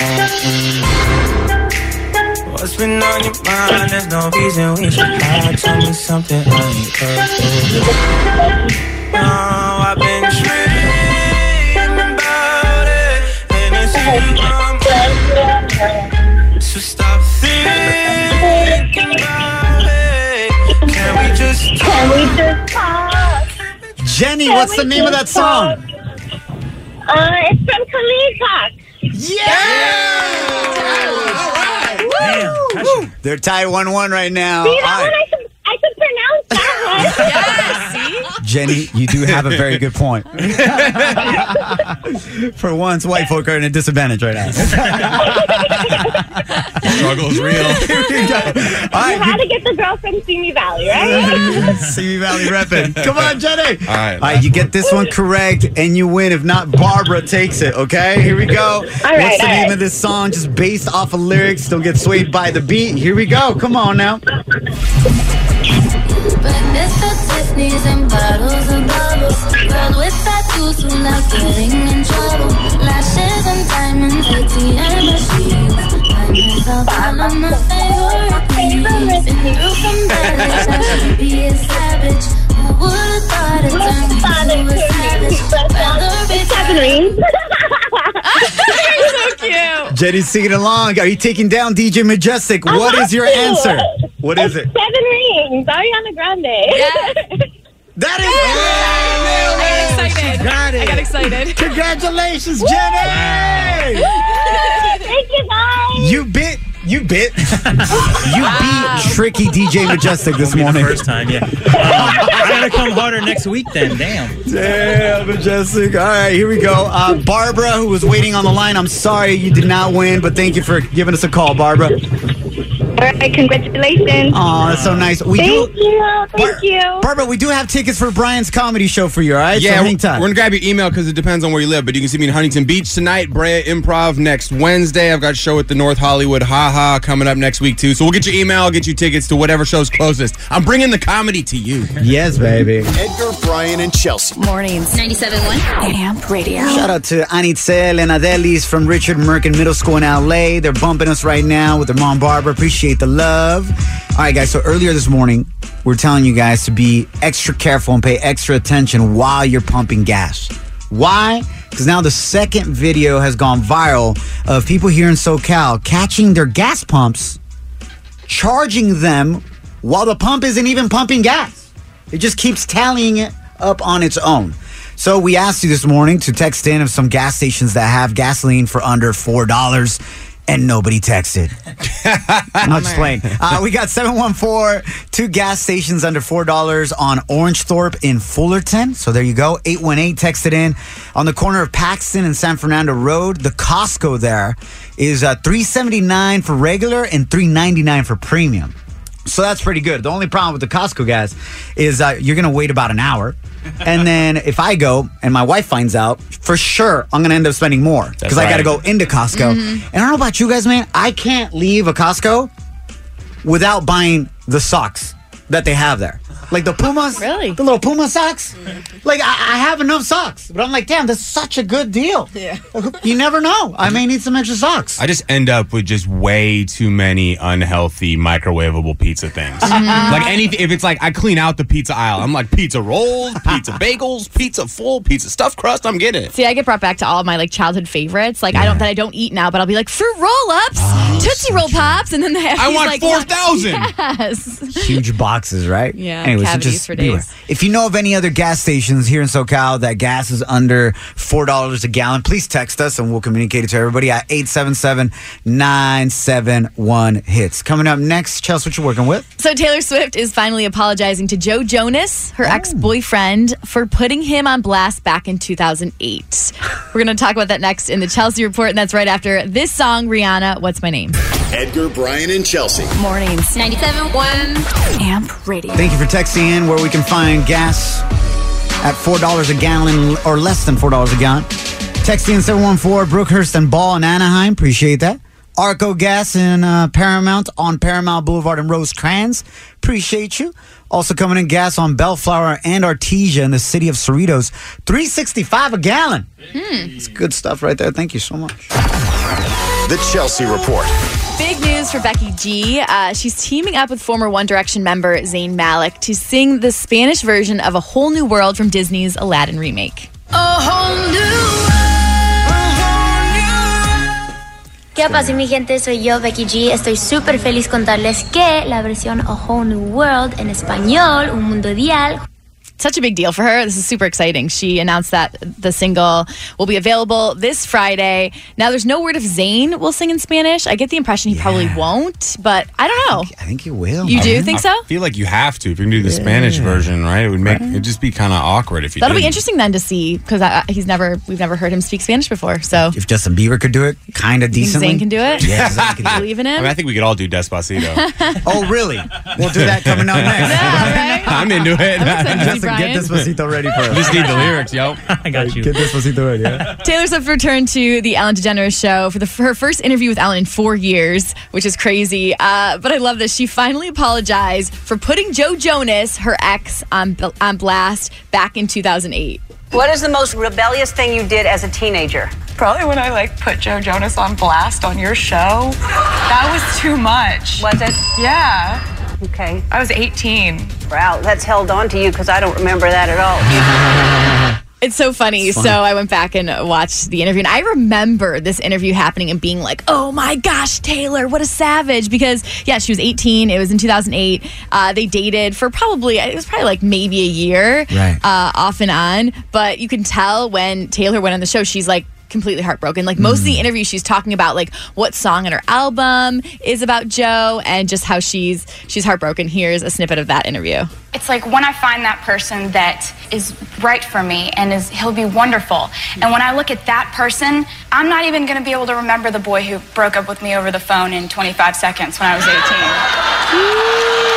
[SPEAKER 13] ain't. What's been on your mind? There's no reason we should hide. Tell me something I ain't heard. No, I've been dreaming about it, and it's in my mind. So stop thinking about it. Can we just talk?
[SPEAKER 5] Jenny, what's the name of that song?
[SPEAKER 12] It's from Khalid Talk.
[SPEAKER 5] Yeah! All right. They're tied 1-1 right now.
[SPEAKER 12] See, that one I could pronounce that one.
[SPEAKER 4] Yeah, see?
[SPEAKER 5] Jenny, you do have a very good point. For once, white folk are in a disadvantage right now.
[SPEAKER 6] Struggle's real.
[SPEAKER 5] All right,
[SPEAKER 12] You had to get the girl from Simi Valley, right?
[SPEAKER 5] Simi Valley repping. Come on, Jenny.
[SPEAKER 6] All right.
[SPEAKER 5] All right, you get this one correct and you win. If not, Barbara takes it, okay? Here we go. What's the name of this song? Just based off of lyrics. Don't get swayed by the beat. Here we go. Come on now.
[SPEAKER 14] Breakfast at Tiffany's and bottles of bubbles. Girls with tattoos who like getting in trouble. Lashes and diamonds, ATM machines. Diamonds all on my favorite things. Been through some bad days, I should be a savage. Who would've thought it turned me to a savage? Rather be
[SPEAKER 12] Seven Rings.
[SPEAKER 4] You're so cute.
[SPEAKER 5] Jenny's singing along. Are you taking down DJ Majestic? What is your answer? What is it?
[SPEAKER 12] 7 Rings. Ariana Grande.
[SPEAKER 4] Yeah.
[SPEAKER 5] That is
[SPEAKER 4] I got excited.
[SPEAKER 5] Congratulations, Jenny!
[SPEAKER 12] Thank you, guys.
[SPEAKER 5] You beat Tricky DJ Majestic this morning.
[SPEAKER 8] The first time, yeah. I gotta come harder next week then.
[SPEAKER 5] Damn, Majestic. All right, here we go. Barbara, who was waiting on the line, I'm sorry you did not win, but thank you for giving us a call, Barbara.
[SPEAKER 12] All right, congratulations.
[SPEAKER 5] Oh, that's so nice.
[SPEAKER 12] Thank you.
[SPEAKER 5] Barbara, we do have tickets for Brian's comedy show for you, all right?
[SPEAKER 6] Yeah,
[SPEAKER 5] so
[SPEAKER 6] we're
[SPEAKER 5] hang tight.
[SPEAKER 6] going to grab your email because it depends on where you live, but you can see me in Huntington Beach tonight, Brea Improv next Wednesday. I've got a show at the North Hollywood Ha coming up next week, too. So we'll get your email, get you tickets to whatever show's closest. I'm bringing the comedy to you.
[SPEAKER 5] Yes, baby.
[SPEAKER 3] Edgar, Brian, and Chelsea.
[SPEAKER 7] Mornings. 97.1 Amp Radio.
[SPEAKER 5] Shout out to Anitzel and Adelis from Richard Merkin Middle School in LA. They're bumping us right now with their mom, Barbara. Appreciate the love. All right, guys. So earlier this morning, we're telling you guys to be extra careful and pay extra attention while you're pumping gas. Why? Because now the second video has gone viral of people here in SoCal catching their gas pumps, charging them while the pump isn't even pumping gas. It just keeps tallying it up on its own. So we asked you this morning to text in of some gas stations that have gasoline for under $4. And nobody texted. I'll explain. We got 714, 2 gas stations under $4 on Orangethorpe in Fullerton. So there you go. 818 texted in. On the corner of Paxton and San Fernando Road, the Costco there is $3.79 for regular and $3.99 for premium. So that's pretty good. The only problem with the Costco gas is you're going to wait about an hour. And then if I go and my wife finds out, for sure, I'm going to end up spending more because I got to go into Costco. And I don't know about you guys, man. I can't leave a Costco without buying the socks that they have there. Like the Pumas.
[SPEAKER 4] Really?
[SPEAKER 5] The little Puma socks. Like, I have enough socks. But I'm like, damn, that's such a good deal. Yeah. You never know. I may need some extra socks.
[SPEAKER 6] I just end up with just way too many unhealthy microwavable pizza things. Like anything, if it's like I clean out the pizza aisle, I'm like pizza rolls, pizza bagels, pizza full, pizza stuffed crust. I'm getting it.
[SPEAKER 4] See, I get brought back to all of my like childhood favorites. Like I don't eat now, but I'll be like fruit roll-ups, Tootsie Roll Pops, and then they have
[SPEAKER 6] I
[SPEAKER 4] these,
[SPEAKER 6] want
[SPEAKER 4] like,
[SPEAKER 6] 4,000.
[SPEAKER 4] Yes.
[SPEAKER 5] Huge boxes, right?
[SPEAKER 4] Yeah.
[SPEAKER 5] Anyways, so
[SPEAKER 4] cavities
[SPEAKER 5] just
[SPEAKER 4] for
[SPEAKER 5] beware.
[SPEAKER 4] days.
[SPEAKER 5] If you know of any other gas stations here in SoCal that gas is under $4 a gallon, please text us and we'll communicate it to everybody at 877-971-HITS. Coming up next, Chelsea, what you working with?
[SPEAKER 4] So Taylor Swift is finally apologizing to Joe Jonas, her ex-boyfriend, for putting him on blast back in 2008. We're going to talk about that next in the Chelsea Report, and that's right after this song, Rihanna, What's My Name?
[SPEAKER 3] Edgar, Brian, and Chelsea.
[SPEAKER 7] Mornings. 97.1 Amp Radio.
[SPEAKER 5] Thank you for texting in where we can find gas at $4 a gallon or less than $4 a gallon. Texting in 714, Brookhurst and Ball in Anaheim. Appreciate that. Arco Gas in Paramount on Paramount Boulevard in Rosecrans. Appreciate you. Also coming in gas on Bellflower and Artesia in the city of Cerritos. $3.65 a gallon. It's good stuff right there. Thank you so much.
[SPEAKER 3] The Chelsea Report.
[SPEAKER 4] Big news for Becky G. She's teaming up with former One Direction member Zayn Malik to sing the Spanish version of A Whole New World from Disney's Aladdin remake.
[SPEAKER 14] A whole new ¿Qué pasa, mi gente? Soy yo, Becky G. Estoy súper feliz contarles que la versión A Whole New World en español, Un Mundo Ideal.
[SPEAKER 4] Such a big deal for her. This is super exciting. She announced that the single will be available this Friday. Now, there's no word if Zayn will sing in Spanish. I get the impression he probably won't, but I don't know.
[SPEAKER 5] I think he will.
[SPEAKER 4] You do think so?
[SPEAKER 6] I feel like you have to if you're going to do the Spanish version, right? It would make it just be kind of awkward if you
[SPEAKER 4] That'll
[SPEAKER 6] didn't.
[SPEAKER 4] be interesting then to see because we've never heard him speak Spanish before. So
[SPEAKER 5] If Justin Bieber could do it kind of
[SPEAKER 4] you think
[SPEAKER 5] decently.
[SPEAKER 4] Zayn can do it?
[SPEAKER 5] Yeah, Zayn can do it.
[SPEAKER 4] Believe in
[SPEAKER 6] I
[SPEAKER 4] him?
[SPEAKER 6] mean, I think we could all do Despacito.
[SPEAKER 5] Oh, really? We'll do that coming up next.
[SPEAKER 4] Yeah, right?
[SPEAKER 6] I'm into it.
[SPEAKER 5] Justin,
[SPEAKER 4] Brian.
[SPEAKER 5] get Despacito ready for us.
[SPEAKER 6] Just need the lyrics, yo.
[SPEAKER 8] I got you.
[SPEAKER 5] Get Despacito ready, yeah?
[SPEAKER 4] Taylor Swift returned to the Ellen DeGeneres show for her first interview with Ellen in 4 years, which is crazy. But I love this. She finally apologized for putting Joe Jonas, her ex, on blast back in 2008.
[SPEAKER 10] What is the most rebellious thing you did as a teenager?
[SPEAKER 15] Probably when I put Joe Jonas on blast on your show. That was too much.
[SPEAKER 10] Was it?
[SPEAKER 15] Yeah.
[SPEAKER 10] Okay.
[SPEAKER 15] I was 18.
[SPEAKER 10] Wow, that's held on to you because I don't remember that at all.
[SPEAKER 4] It's so funny.
[SPEAKER 5] It's funny.
[SPEAKER 4] So I went back and watched the interview, and I remember this interview happening and being like, oh my gosh, Taylor, what a savage. Because, yeah, she was 18. It was in 2008. They dated for probably like maybe a year,
[SPEAKER 5] Right.
[SPEAKER 4] Off and on. But you can tell when Taylor went on the show, she's like, completely heartbroken. Like most of the interview, she's talking about like what song on her album is about Joe and just how she's heartbroken. Here's a snippet of that interview.
[SPEAKER 16] It's like when I find that person that is right for me and he'll be wonderful. And when I look at that person, I'm not even going to be able to remember the boy who broke up with me over the phone in 25 seconds when I was 18.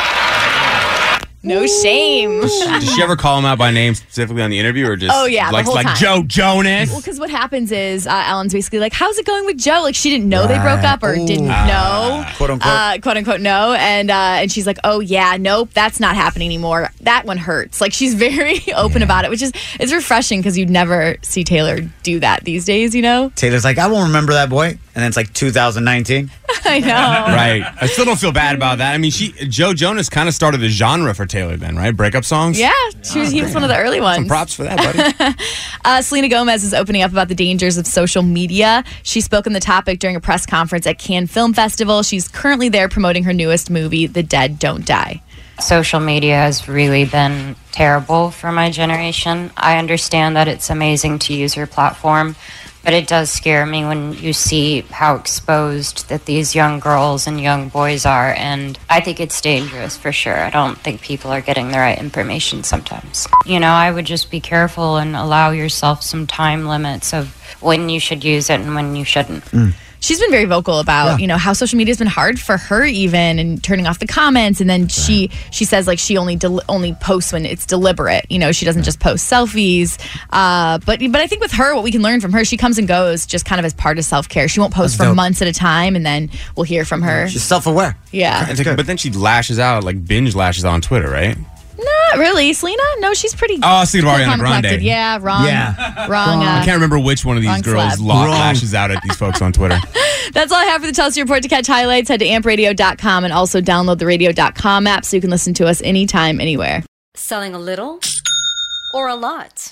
[SPEAKER 4] No shame.
[SPEAKER 6] Did she ever call him out by name specifically on the interview, or just
[SPEAKER 4] Oh, yeah, the
[SPEAKER 6] like
[SPEAKER 4] whole time.
[SPEAKER 6] Joe Jonas?
[SPEAKER 4] Well, because what happens is Ellen's basically like, how's it going with Joe? Like she didn't know they broke up or didn't know.
[SPEAKER 5] Quote unquote.
[SPEAKER 4] Quote unquote no. And she's like, oh yeah, nope, that's not happening anymore. That one hurts. Like she's very open about it, which is it's refreshing because you'd never see Taylor do that these days, you know?
[SPEAKER 5] Taylor's like, I won't remember that boy. And then it's like 2019.
[SPEAKER 4] I know.
[SPEAKER 6] Right. I still don't feel bad about that. I mean, Joe Jonas kind of started a genre for Taylor then, right? Breakup songs?
[SPEAKER 4] Yeah, he was one of the early ones.
[SPEAKER 6] Some props for that, buddy.
[SPEAKER 4] Selena Gomez is opening up about the dangers of social media. She spoke on the topic during a press conference at Cannes Film Festival. She's currently there promoting her newest movie, The Dead Don't Die.
[SPEAKER 17] Social media has really been terrible for my generation. I understand that it's amazing to use your platform, but it does scare me when you see how exposed that these young girls and young boys are, and I think it's dangerous for sure. I don't think people are getting the right information sometimes. You know, I would just be careful and allow yourself some time limits of when you should use it and when you shouldn't.
[SPEAKER 4] She's been very vocal about, you know, how social media has been hard for her even, and turning off the comments. And then she says like she only posts when it's deliberate. You know, she doesn't just post selfies. But I think with her, what we can learn from her, she comes and goes just kind of as part of self-care. She won't post for months at a time, and then we'll hear from her.
[SPEAKER 5] She's self-aware.
[SPEAKER 4] Yeah.
[SPEAKER 6] But then she lashes out, like binge lashes out on Twitter, right?
[SPEAKER 4] Not really. Selena? No, she's pretty.
[SPEAKER 6] Oh, I was thinking of Ariana Grande.
[SPEAKER 4] Collected. Yeah, wrong.
[SPEAKER 5] Yeah.
[SPEAKER 4] Wrong.
[SPEAKER 6] I can't remember which one of these girls lashes out at these folks on Twitter.
[SPEAKER 4] That's all I have for the Chelsea Report. To catch highlights, head to ampradio.com and also download the radio.com app so you can listen to us anytime, anywhere.
[SPEAKER 18] Selling a little or a lot?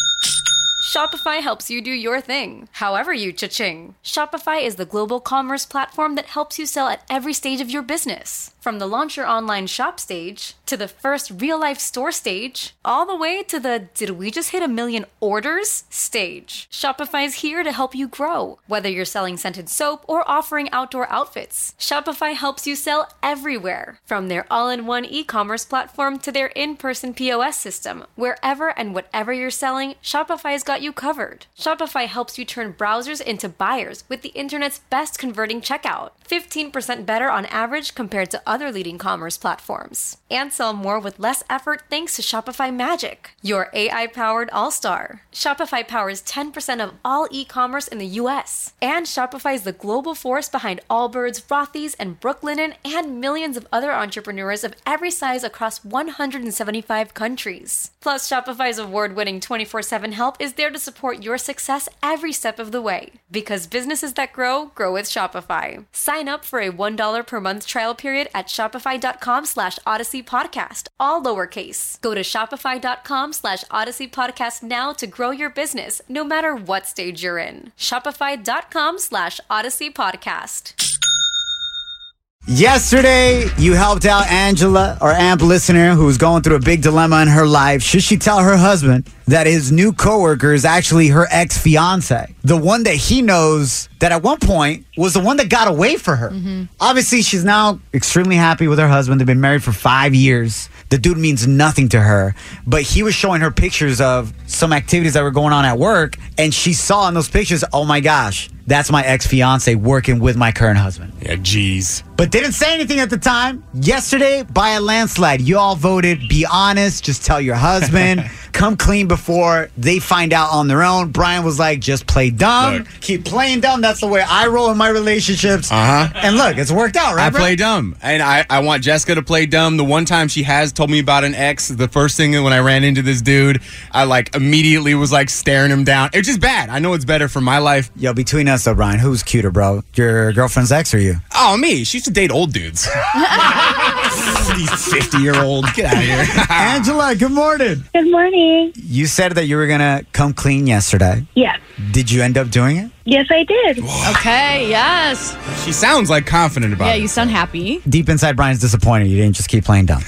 [SPEAKER 18] Shopify helps you do your thing, however you cha-ching. Shopify is the global commerce platform that helps you sell at every stage of your business. From the launch your online shop stage, to the first real-life store stage, all the way to the did we just hit 1 million orders stage. Shopify's here to help you grow. Whether you're selling scented soap or offering outdoor outfits, Shopify helps you sell everywhere. From their all-in-one e-commerce platform to their in-person POS system, wherever and whatever you're selling, Shopify's got you covered. Shopify helps you turn browsers into buyers with the internet's best converting checkout. 15% better on average compared to other leading commerce platforms. And sell more with less effort thanks to Shopify Magic, your AI-powered all-star. Shopify powers 10% of all e-commerce in the U.S. And Shopify is the global force behind Allbirds, Rothy's, and Brooklinen, and millions of other entrepreneurs of every size across 175 countries. Plus, Shopify's award-winning 24/7 help is there to support your success every step of the way. Because businesses that grow with Shopify. Sign up for a $1 per month trial period at shopify.com/Odyssey Podcast, all lowercase. Go to shopify.com/Odyssey Podcast now to grow your business, no matter what stage you're in. Shopify.com/Odyssey Podcast.
[SPEAKER 5] Yesterday, you helped out Angela, our AMP listener, who was going through a big dilemma in her life. Should she tell her husband that his new coworker is actually her ex-fiance? The one that he knows that at one point was the one that got away for her. Obviously, she's now extremely happy with her husband. They've been married for 5 years. The dude means nothing to her, but he was showing her pictures of some activities that were going on at work, and she saw in those pictures, oh my gosh, that's my ex-fiance working with my current husband.
[SPEAKER 6] Yeah, geez.
[SPEAKER 5] But didn't say anything at the time. Yesterday, by a landslide, you all voted, be honest, just tell your husband, come clean before they find out on their own. Brian was like, just play dumb, keep playing dumb. That's the way I roll in my relationships. And look, it's worked out, right,
[SPEAKER 6] I
[SPEAKER 5] bro?
[SPEAKER 6] play dumb. And I want Jessica to play dumb. The one time she has told me about an ex, the first thing when I ran into this dude, I like immediately was like staring him down. It's just bad. I know it's better for my life.
[SPEAKER 5] Yo, between us though, Brian, who's cuter, bro? Your girlfriend's ex or you?
[SPEAKER 6] Oh, me. She used to date old dudes. These 50-year-olds. Get out of here.
[SPEAKER 5] Angela, good morning.
[SPEAKER 12] Good morning.
[SPEAKER 5] You said that you were going to come clean yesterday.
[SPEAKER 12] Yes.
[SPEAKER 5] Did you end up doing it?
[SPEAKER 12] Yes, I did.
[SPEAKER 4] Okay, yes.
[SPEAKER 6] She sounds like confident about
[SPEAKER 4] Yeah,
[SPEAKER 6] it.
[SPEAKER 4] you sound happy.
[SPEAKER 5] Deep inside, Brian's disappointed. You didn't just keep playing dumb.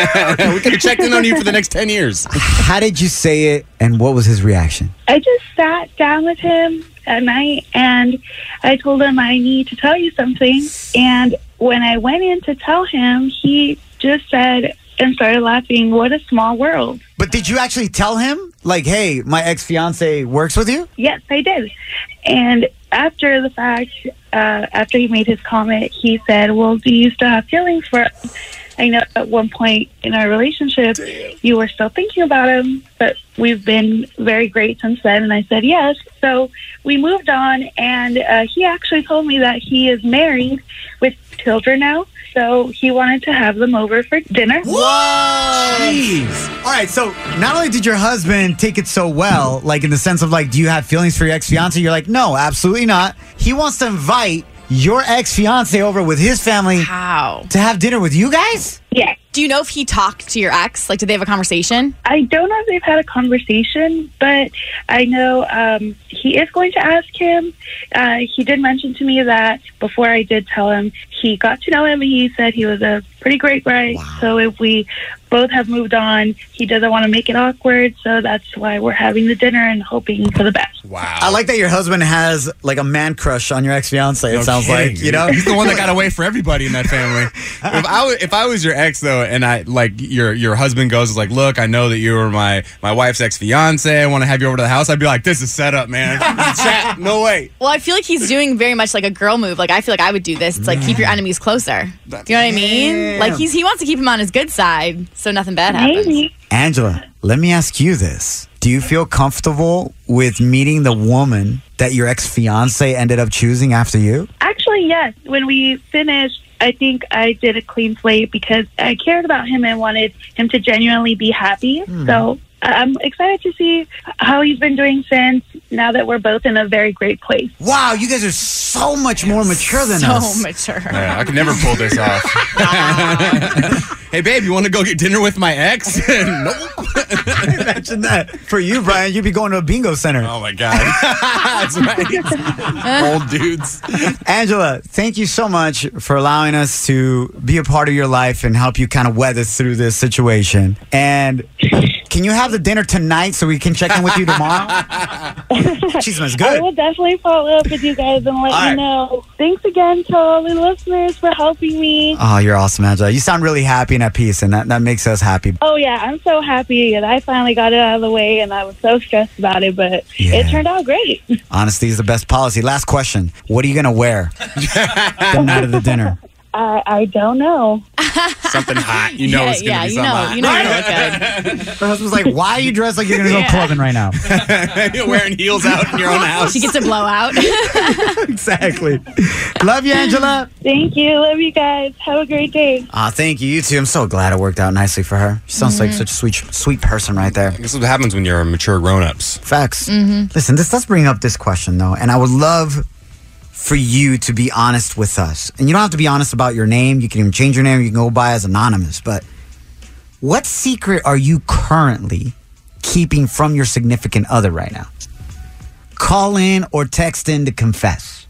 [SPEAKER 6] We could have checked in on you for the next 10 years.
[SPEAKER 5] How did you say it, and what was his reaction?
[SPEAKER 12] I just sat down with him at night and I told him I need to tell you something. And when I went in to tell him, he just said and started laughing, "What a small world."
[SPEAKER 5] But did you actually tell him, like, hey, my ex-fiance works with you?
[SPEAKER 12] Yes, I did. And after the fact, after he made his comment, he said, "Well, do you still have feelings for him? I know at one point in our relationship, you were still thinking about him, but we've been very great since then." And I said, yes. So we moved on, and he actually told me that he is married with children now. So he wanted to have them over for dinner.
[SPEAKER 5] Whoa! Jeez. All right, so not only did your husband take it so well, like in the sense of like, do you have feelings for your ex-fiance? You're like, no, absolutely not. He wants to invite your ex-fiance over with his family to have dinner with you guys?
[SPEAKER 12] Yeah.
[SPEAKER 4] Do you know if he talked to your ex? Like, did they have a conversation?
[SPEAKER 12] I don't know if they've had a conversation, but I know he is going to ask him. He did mention to me that before I did tell him, he got to know him and he said he was a pretty great guy. Wow. So if we both have moved on, he doesn't want to make it awkward. So that's why we're having the dinner and hoping for the best.
[SPEAKER 6] Wow.
[SPEAKER 5] I like that your husband has like a man crush on your ex-fiance. It sounds like, you know?
[SPEAKER 6] He's the one that got away for everybody in that family. If I was your ex, though, and I like your husband goes like, look, I know that you were my wife's ex-fiance. I want to have you over to the house. I'd be like, this is set up, man. Chat, no way.
[SPEAKER 4] Well, I feel like he's doing very much like a girl move. Like, I feel like I would do this. It's like, keep your enemies closer. You know what I mean? Like, he wants to keep him on his good side so nothing bad happens.
[SPEAKER 5] Angela, let me ask you this. Do you feel comfortable with meeting the woman that your ex-fiance ended up choosing after you?
[SPEAKER 12] Actually, yes. When we finished, I think I did a clean slate because I cared about him and wanted him to genuinely be happy. So I'm excited to see how he's been doing since, now that we're both in a very great place.
[SPEAKER 5] Wow, you guys are so much more mature than us.
[SPEAKER 4] So mature.
[SPEAKER 6] Yeah, I could never pull this off. Hey, babe, you want to go get dinner with my ex? Nope.
[SPEAKER 5] Imagine that. For you, Brian, you'd be going to a bingo center.
[SPEAKER 6] Oh, my God. That's right. Old dudes.
[SPEAKER 5] Angela, thank you so much for allowing us to be a part of your life and help you kind of weather through this situation. And can you have the dinner tonight so we can check in with you tomorrow? She's good.
[SPEAKER 12] I will definitely follow up with you guys and let you know. Thanks again to all the listeners for helping me.
[SPEAKER 5] Oh, you're awesome, Angela. You sound really happy and at peace, and that makes us happy.
[SPEAKER 12] Oh, yeah. I'm so happy that I finally got it out of the way, and I was so stressed about it, but it turned out great.
[SPEAKER 5] Honesty is the best policy. Last question. What are you going to wear the night of the dinner?
[SPEAKER 12] I don't know.
[SPEAKER 6] Something hot. You know it's going to be something hot.
[SPEAKER 4] You know you look good.
[SPEAKER 5] Her husband's like, why are you dressed like you're going to go clubbing right now?
[SPEAKER 6] You're wearing heels out in your own house.
[SPEAKER 4] She gets a blowout.
[SPEAKER 5] Exactly. Love you, Angela.
[SPEAKER 12] Thank you. Love you guys. Have a great day.
[SPEAKER 5] Thank you. You too. I'm so glad it worked out nicely for her. She sounds like such a sweet person right there.
[SPEAKER 6] This is what happens when you're a mature grown-ups.
[SPEAKER 5] Facts. Listen, this does bring up this question, though, and I would love for you to be honest with us. And you don't have to be honest about your name. You can even change your name. You can go by as anonymous. But what secret are you currently keeping from your significant other right now? Call in or text in to confess.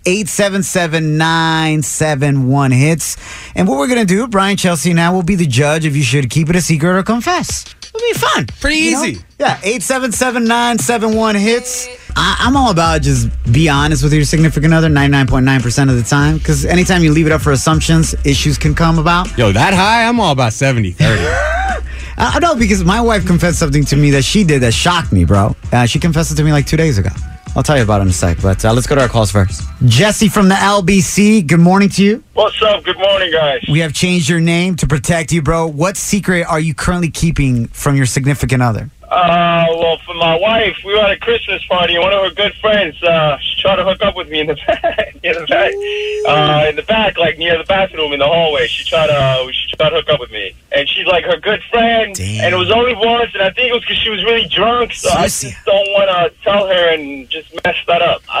[SPEAKER 5] 877-971-HITS. And what we're going to do, Brian Chelsea and I will be the judge if you should keep it a secret or confess. It'll be fun.
[SPEAKER 6] Pretty easy.
[SPEAKER 5] Yeah, 877-971-HITS. I'm all about just be honest with your significant other 99.9% of the time, because anytime you leave it up for assumptions, issues can come about.
[SPEAKER 6] Yo, that high? I'm all about 70-30.
[SPEAKER 5] I know, because my wife confessed something to me that she did that shocked me, bro. She confessed it to me like 2 days ago. I'll tell you about it in a sec, but let's go to our calls first. Jesse from the LBC, good morning to you.
[SPEAKER 19] What's up? Good morning, guys.
[SPEAKER 5] We have changed your name to protect you, bro. What secret are you currently keeping from your significant other?
[SPEAKER 19] Well, for my wife, we were at a Christmas party, and one of her good friends, she tried to hook up with me in the back, in the back, like near the bathroom in the hallway. She tried to hook up with me, and she's like her good friend. Damn. And it was only once, and I think it was because she was really drunk. So I just don't want to tell her and just mess that up. I don't know.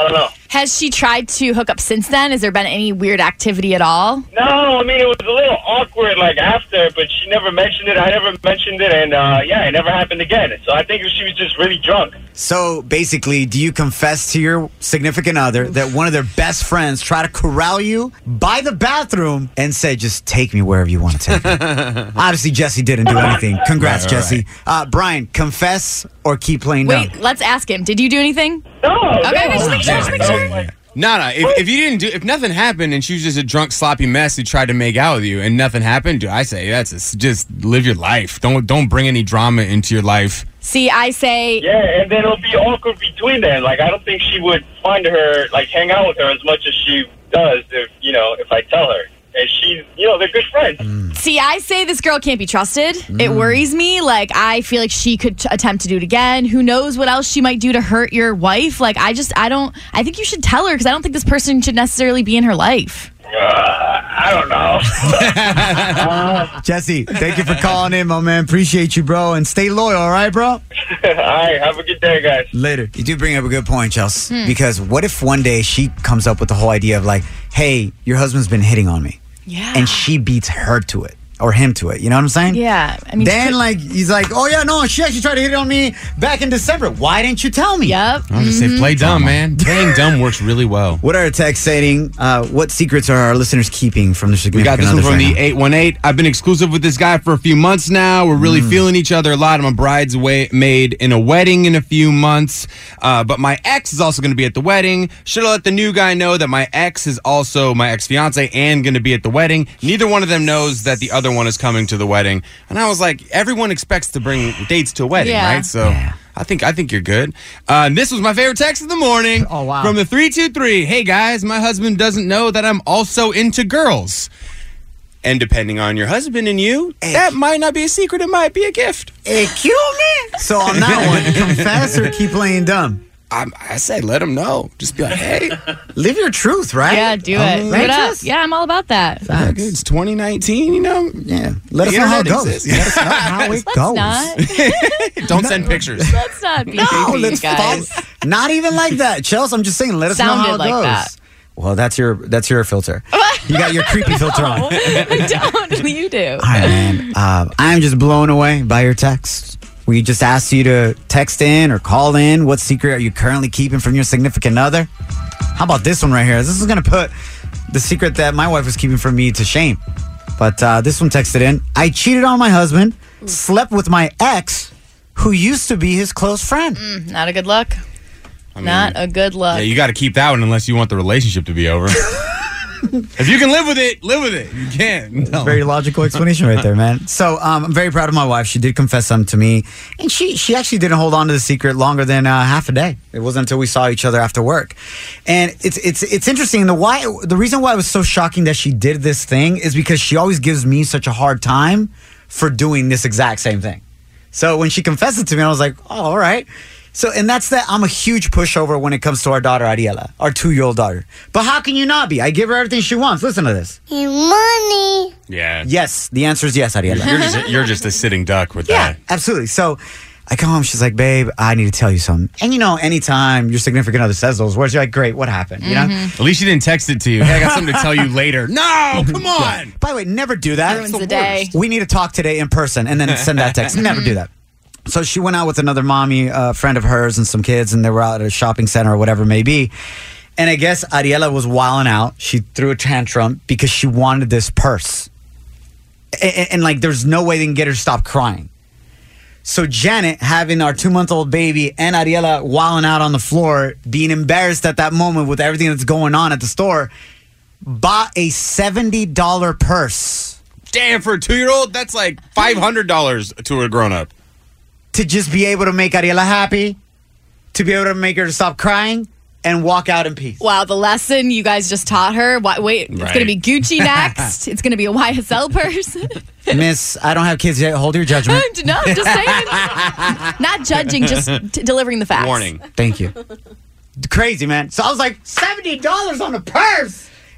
[SPEAKER 4] Has she tried to hook up since then? Has there been any weird activity at all?
[SPEAKER 19] No, I mean, it was a little awkward, like, after, but she never mentioned it. I never mentioned it, and, yeah, it never happened again. So I think she was just really drunk.
[SPEAKER 5] So, basically, do you confess to your significant other that one of their best friends tried to corral you by the bathroom and said, just take me wherever you want to take me? Obviously, Jesse didn't do anything. Congrats, Jesse. Brian, confess or keep playing dumb?
[SPEAKER 4] Wait, let's ask him. Did you do anything?
[SPEAKER 19] No.
[SPEAKER 4] Okay, just make sure.
[SPEAKER 6] No. If you didn't do, if nothing happened and she was just a drunk, sloppy mess who tried to make out with you and nothing happened, I say just live your life. Don't bring any drama into your life.
[SPEAKER 4] See, I say...
[SPEAKER 19] Yeah, and then it'll be awkward between them. Like, I don't think she would find her, like, hang out with her as much as she does if I tell her. And she's, they're good friends.
[SPEAKER 4] See, I say this girl can't be trusted. It worries me. Like, I feel like she could attempt to do it again. Who knows what else she might do to hurt your wife? Like, I think you should tell her because I don't think this person should necessarily be in her life.
[SPEAKER 19] I don't know.
[SPEAKER 5] Jesse, thank you for calling in, my man. Appreciate you, bro. And stay loyal, all right, bro?
[SPEAKER 19] All right, have a good day, guys.
[SPEAKER 5] Later. You do bring up a good point, Chelsea. Because what if one day she comes up with the whole idea of like, hey, your husband's been hitting on me.
[SPEAKER 4] Yeah.
[SPEAKER 5] And she beats her to it. Or him to it. You know what I'm saying?
[SPEAKER 4] Yeah. I mean,
[SPEAKER 5] then, he's like, oh, yeah, no, she actually tried to hit it on me back in December. Why didn't you tell me?
[SPEAKER 4] Yep.
[SPEAKER 6] I'm just say play dumb, man. Playing dumb works really well.
[SPEAKER 5] What are our texts saying? What secrets are our listeners keeping from their significant
[SPEAKER 6] others? We got this one from
[SPEAKER 5] right
[SPEAKER 6] the 818. I've been exclusive with this guy for a few months now. We're really feeling each other a lot. I'm a bridesmaid in a wedding in a few months. But my ex is also going to be at the wedding. Should I let the new guy know that my ex is also my ex-fiance and going to be at the wedding? Neither one of them knows that the other one is coming to the wedding. And I was like, everyone expects to bring dates to a wedding, right? So I think you're good. This was my favorite text of the morning.
[SPEAKER 5] Oh, wow.
[SPEAKER 6] From the 323. Hey, guys, my husband doesn't know that I'm also into girls. And depending on your husband and you, that might not be a secret. It might be a gift.
[SPEAKER 5] Excuse me? So on that one, confess or keep playing dumb?
[SPEAKER 6] I say let him know. Just be like, hey.
[SPEAKER 5] Live your truth, right?
[SPEAKER 4] Yeah, do it. Live it up. Yeah, I'm all about that.
[SPEAKER 6] It's 2019,
[SPEAKER 5] Yeah. Let us know how it goes. Let us know how it goes.
[SPEAKER 4] Not.
[SPEAKER 6] Don't send pictures.
[SPEAKER 4] Let's not be creepy, guys.
[SPEAKER 5] Not even like that. Chelsea, I'm just saying, let us know how it
[SPEAKER 4] Sounded
[SPEAKER 5] goes.
[SPEAKER 4] like that.
[SPEAKER 5] Well, that's your filter. You got your creepy filter on.
[SPEAKER 4] I don't. You do.
[SPEAKER 5] All right, man. I'm just blown away by your text. We just asked you to text in or call in. What secret are you currently keeping from your significant other? How about this one right here? This is going to put the secret that my wife was keeping from me to shame. But this one texted in. I cheated on my husband, slept with my ex, who used to be his close friend.
[SPEAKER 4] Not a good look. Not a good look.
[SPEAKER 6] Yeah, you got to keep that one unless you want the relationship to be over. If you can live with it, live with it. You can't. No.
[SPEAKER 5] Very logical explanation right there, man. So I'm very proud of my wife. She did confess something to me. And she actually didn't hold on to the secret longer than half a day. It wasn't until we saw each other after work. And it's interesting. The reason why it was so shocking that she did this thing is because she always gives me such a hard time for doing this exact same thing. So when she confessed it to me, I was like, oh, all right. So, and that's that. I'm a huge pushover when it comes to our daughter, Ariela, our 2-year-old daughter. But how can you not be? I give her everything she wants. Listen to this.
[SPEAKER 14] Money.
[SPEAKER 6] Yeah.
[SPEAKER 5] Yes. The answer is yes, Ariela.
[SPEAKER 6] You're just a sitting duck with
[SPEAKER 5] that.
[SPEAKER 6] Yeah,
[SPEAKER 5] absolutely. So I come home. She's like, babe, I need to tell you something. And anytime your significant other says those words, you're like, great, what happened? You know?
[SPEAKER 6] At least you didn't text it to you. Hey, I got something to tell you later. No, come on.
[SPEAKER 5] Yeah. By the way, never do that.
[SPEAKER 4] Ruins the day.
[SPEAKER 5] We need to talk today in person and then send that text. Never do that. So she went out with another mommy, friend of hers, and some kids, and they were out at a shopping center or whatever it may be. And I guess Ariela was wilding out. She threw a tantrum because she wanted this purse. And there's no way they can get her to stop crying. So Janet, having our 2-month-old baby, and Ariela wilding out on the floor, being embarrassed at that moment with everything that's going on at the store, bought a $70 purse.
[SPEAKER 6] Damn, for a 2-year-old, that's like $500 to a grown-up.
[SPEAKER 5] To just be able to make Ariela happy, to be able to make her stop crying, and walk out in peace.
[SPEAKER 4] Wow, the lesson you guys just taught her. Wait, it's going to be Gucci next. It's going to be a YSL purse.
[SPEAKER 5] Miss, I don't have kids yet. Hold your judgment.
[SPEAKER 4] No, just saying. Not judging, just delivering the facts.
[SPEAKER 6] Warning.
[SPEAKER 5] Thank you. Crazy, man. So I was like, $70 on a purse?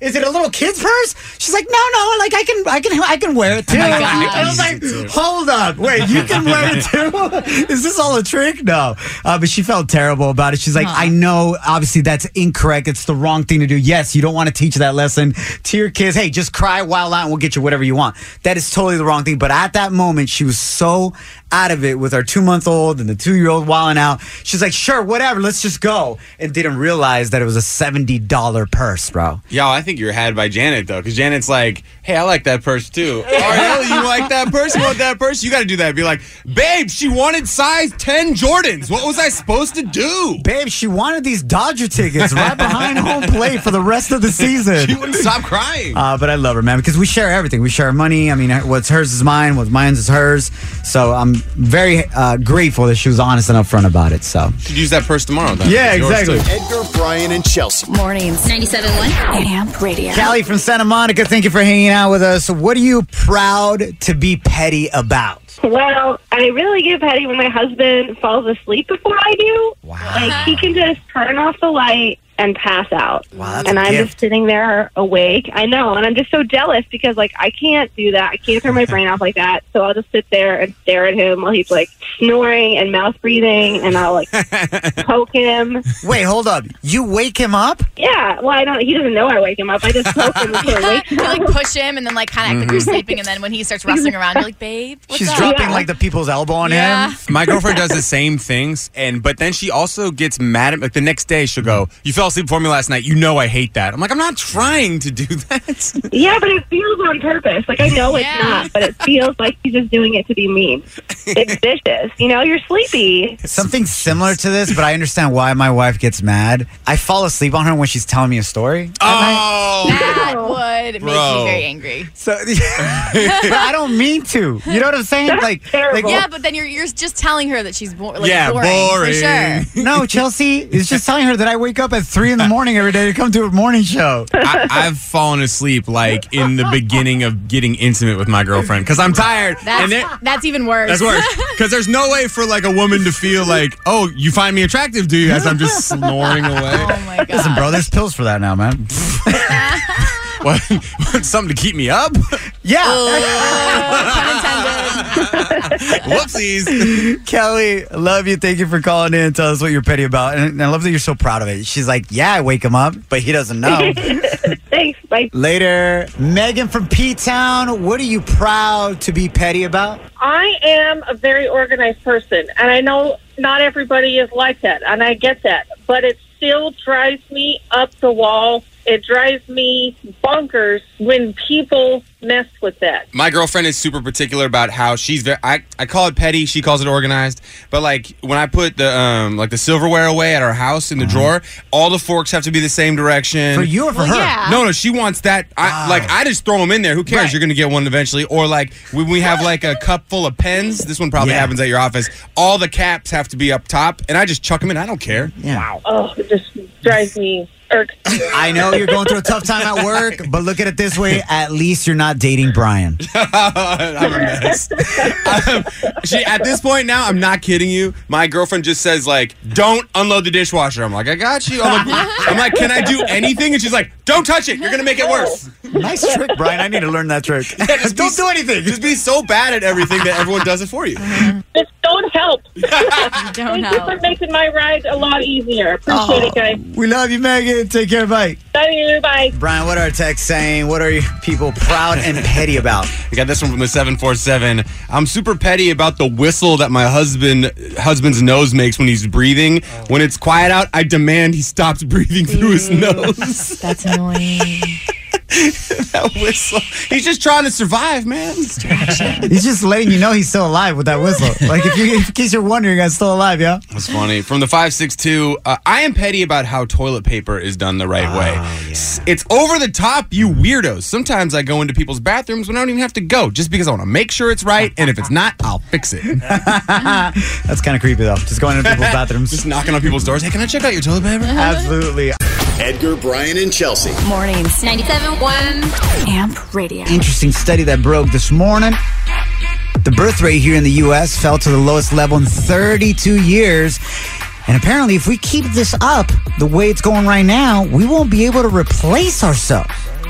[SPEAKER 5] is it a little kid's purse? She's like, no, like I can wear it too. I was like, hold up, wait, you can wear it too? Is this all a trick? No, but she felt terrible about it. She's like, I know, obviously that's incorrect. It's the wrong thing to do. Yes, you don't want to teach that lesson to your kids. Hey, just cry, wild out, and we'll get you whatever you want. That is totally the wrong thing. But at that moment, she was so out of it with our 2-month-old and the 2-year-old wilding out. She's like, sure, whatever, let's just go. And didn't realize that it was a $70 purse, bro.
[SPEAKER 6] Yo, I think you're had by Janet, though, because Janet's like, hey, I like that purse, too. Ariel, you like that purse? You want that purse? You got to do that. Be like, babe, she wanted size 10 Jordans. What was I supposed to do?
[SPEAKER 5] Babe, she wanted these Dodger tickets right behind home plate for the rest of the season.
[SPEAKER 6] She wouldn't stop crying.
[SPEAKER 5] But I love her, man, because we share everything. We share money. I mean, what's hers is mine. What's mine is hers. So I'm very grateful that she was honest and upfront about it. So
[SPEAKER 6] you should use that purse tomorrow, then.
[SPEAKER 5] Yeah, exactly.
[SPEAKER 3] Edgar, Brian, and Chelsea.
[SPEAKER 18] Mornings.
[SPEAKER 7] 97.1
[SPEAKER 18] Amp Radio.
[SPEAKER 5] Callie from Santa Monica, thank you for hanging out with us. What are you proud to be petty about?
[SPEAKER 12] Well, I really get petty when my husband falls asleep before I do.
[SPEAKER 5] Wow.
[SPEAKER 12] Like, he can just turn off the light and pass out.
[SPEAKER 5] Wow, that's
[SPEAKER 12] and
[SPEAKER 5] a
[SPEAKER 12] I'm
[SPEAKER 5] gift.
[SPEAKER 12] just sitting there awake. I know, and I'm just so jealous because, like, I can't do that. I can't turn my brain off like that. So I'll just sit there and stare at him while he's, like, snoring and mouth breathing, and I'll, like, poke him.
[SPEAKER 5] Wait, hold up. You wake him up?
[SPEAKER 12] Yeah, well, he doesn't know I wake him up. I just poke him until he wakes
[SPEAKER 4] You
[SPEAKER 12] up.
[SPEAKER 4] like push him and then like kind of act like you're sleeping, and then when he starts rustling around, you're like, babe, what's
[SPEAKER 5] She's
[SPEAKER 4] up?
[SPEAKER 5] dropping like the people's elbow on him.
[SPEAKER 6] My girlfriend does the same things, but then she also gets mad at like the next day. She'll go, "You fell asleep before me last night. You know I hate that." I'm like, I'm not trying to do that.
[SPEAKER 12] Yeah, but it feels on purpose. Like, I know it's not, but it feels like he's just doing it to be mean. It's vicious. You know, you're sleepy.
[SPEAKER 5] Something similar to this, but I understand why my wife gets mad. I fall asleep on her when she's telling me a story.
[SPEAKER 4] That would make
[SPEAKER 5] Bro.
[SPEAKER 4] me very angry.
[SPEAKER 5] So, but I don't mean to. You know what I'm saying?
[SPEAKER 4] Yeah, but then you're just telling her that she's boring.
[SPEAKER 5] boring.
[SPEAKER 4] For sure.
[SPEAKER 5] No, Chelsea is just telling her that I wake up at 3 a.m. every day to come to a morning show.
[SPEAKER 6] I've fallen asleep like in the beginning of getting intimate with my girlfriend because I'm tired.
[SPEAKER 4] That's even worse.
[SPEAKER 6] That's worse because there's no way for like a woman to feel like, oh, you find me attractive, do you? As I'm just snoring away.
[SPEAKER 4] Oh my god!
[SPEAKER 5] Listen, bro, there's pills for that now, man.
[SPEAKER 6] What? Something to keep me up?
[SPEAKER 5] Yeah.
[SPEAKER 6] Whoopsies.
[SPEAKER 5] Kelly, love you. Thank you for calling in. Tell us what you're petty about. And I love that you're so proud of it. She's like, yeah, I wake him up, but he doesn't know.
[SPEAKER 12] Thanks. Bye.
[SPEAKER 5] Later. Megan from P-Town, what are you proud to be petty about?
[SPEAKER 11] I am a very organized person, and I know not everybody is like that, and I get that, but it still drives me up the wall. It drives me bonkers when people mess with that.
[SPEAKER 6] My girlfriend is super particular about how she's very. I call it petty. She calls it organized. But like when I put the the silverware away at our house in the drawer, all the forks have to be the same direction.
[SPEAKER 5] For you or for her?
[SPEAKER 4] Yeah.
[SPEAKER 6] No, she wants that. I just throw them in there. Who cares?
[SPEAKER 5] Right.
[SPEAKER 6] You're gonna get one eventually. Or like when we have like a cup full of pens. This one probably happens at your office. All the caps have to be up top, and I just chuck them in. I don't care.
[SPEAKER 5] Yeah.
[SPEAKER 6] Wow.
[SPEAKER 11] Oh, it just drives me irksome.
[SPEAKER 5] I know you're going through a tough time at work, but look at it this way. At least you're not dating Brian.
[SPEAKER 6] I'm a mess. At this point now, I'm not kidding you. My girlfriend just says like, "Don't unload the dishwasher." I'm like, "I got you." I'm like, "Can I do anything?" And she's like, "Don't touch it. You're gonna make it worse."
[SPEAKER 5] Nice trick, Brian. I need to learn that trick.
[SPEAKER 6] Yeah, don't do anything. Just be so bad at everything that everyone does it for you.
[SPEAKER 11] Just don't help.
[SPEAKER 4] Don't
[SPEAKER 11] Thank you
[SPEAKER 4] help.
[SPEAKER 11] for making my ride a lot easier. Appreciate it, guys.
[SPEAKER 5] We love you, Megan. Take care. Bye.
[SPEAKER 11] Love you. Bye.
[SPEAKER 5] Brian, what are our texts saying? What are you people proud and petty about?
[SPEAKER 6] We got this one from the 747. I'm super petty about the whistle that my husband's nose makes when he's breathing. When it's quiet out, I demand he stops breathing through his nose.
[SPEAKER 4] That's annoying.
[SPEAKER 6] That whistle. He's just trying to survive, man.
[SPEAKER 5] He's just letting you know he's still alive with that whistle. Like, in case you're wondering, I'm still alive, yeah?
[SPEAKER 6] That's funny. From the 562, I am petty about how toilet paper is done the right way.
[SPEAKER 5] Yeah.
[SPEAKER 6] It's over the top, you weirdos. Sometimes I go into people's bathrooms when I don't even have to go, just because I want to make sure it's right, and if it's not, I'll fix it.
[SPEAKER 5] That's kind of creepy, though. Just going into people's bathrooms.
[SPEAKER 6] Just knocking on people's doors. Hey, can I check out your toilet paper?
[SPEAKER 5] Absolutely.
[SPEAKER 3] Edgar, Brian, and Chelsea.
[SPEAKER 18] Mornings. 97.1 Amp Radio.
[SPEAKER 5] Interesting study that broke this morning. The birth rate here in the U.S. fell to the lowest level in 32 years. And apparently, if we keep this up the way it's going right now, we won't be able to replace ourselves.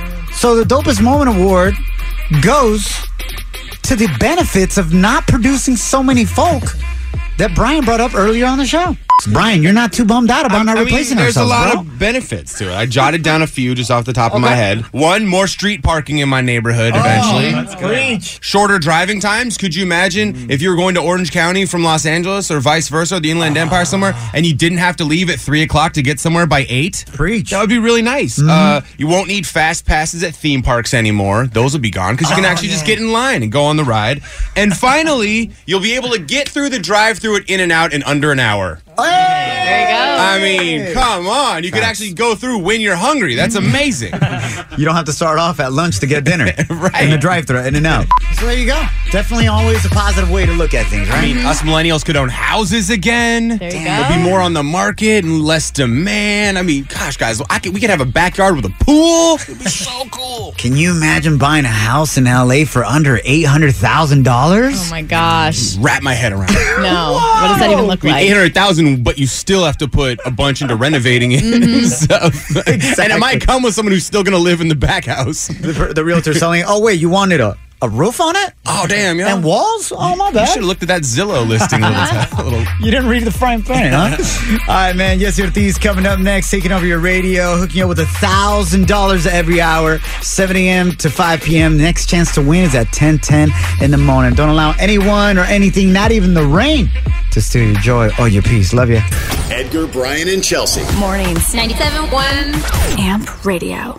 [SPEAKER 5] So the Dopest Moment Award goes to the benefits of not producing so many folk that Brian brought up earlier on the show. Brian, you're not too bummed out about not replacing
[SPEAKER 6] there's
[SPEAKER 5] ourselves,
[SPEAKER 6] a lot
[SPEAKER 5] bro.
[SPEAKER 6] of benefits to it. I jotted down a few just off the top of my head. One, more street parking in my neighborhood eventually.
[SPEAKER 5] That's great.
[SPEAKER 6] Shorter driving times. Could you imagine if you were going to Orange County from Los Angeles or vice versa, the Inland Empire somewhere, and you didn't have to leave at 3 o'clock to get somewhere by 8?
[SPEAKER 5] Preach.
[SPEAKER 6] That would be really nice. You won't need fast passes at theme parks anymore. Those will be gone because you can actually just get in line and go on the ride. And finally, you'll be able to get through the drive-through at In-N-Out in under an hour.
[SPEAKER 4] There you go.
[SPEAKER 6] I mean, come on. You could actually go through when you're hungry. That's amazing.
[SPEAKER 5] You don't have to start off at lunch to get dinner.
[SPEAKER 6] Right.
[SPEAKER 5] In the drive-thru, in and out. So there you go. Definitely always a positive way to look at things, right?
[SPEAKER 6] I mean, us millennials could own houses again.
[SPEAKER 4] There you go.
[SPEAKER 6] There'd be more on the market and less demand. I mean, gosh, guys, we could have a backyard with a pool. It'd be so cool.
[SPEAKER 5] Can you imagine buying a house in L.A. for under $800,000?
[SPEAKER 4] Oh my gosh.
[SPEAKER 6] Wrap my head around it.
[SPEAKER 4] No. What does that even look like?
[SPEAKER 6] 800,000, but you still have to put a bunch into renovating it and stuff. And it might come with someone who's still going to live in the back house.
[SPEAKER 5] The realtor selling. Oh wait, you wanted a roof on it?
[SPEAKER 6] Oh damn, yeah.
[SPEAKER 5] And walls? Oh my
[SPEAKER 6] You
[SPEAKER 5] bad.
[SPEAKER 6] should have looked at that Zillow listing a little.
[SPEAKER 5] You didn't read the fine print, huh? All right, man. Yes, your Ortiz coming up next, taking over your radio, hooking you up with $1,000 every hour, 7 a.m. to 5 p.m. Next chance to win is at 10:10 in the morning. Don't allow anyone or anything, not even the rain, to steal your joy or your peace. Love you.
[SPEAKER 3] Edgar, Brian, and Chelsea.
[SPEAKER 18] Mornings. 97.1 Amp Radio.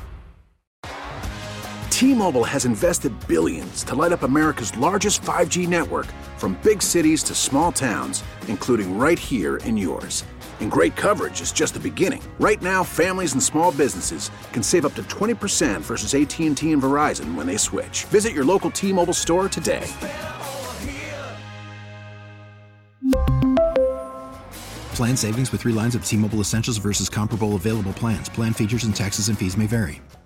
[SPEAKER 20] T-Mobile has invested billions to light up America's largest 5G network, from big cities to small towns, including right here in yours. And great coverage is just the beginning. Right now, families and small businesses can save up to 20% versus AT&T and Verizon when they switch. Visit your local T-Mobile store today.
[SPEAKER 21] Plan savings with 3 lines of T-Mobile Essentials versus comparable available plans. Plan features and taxes and fees may vary.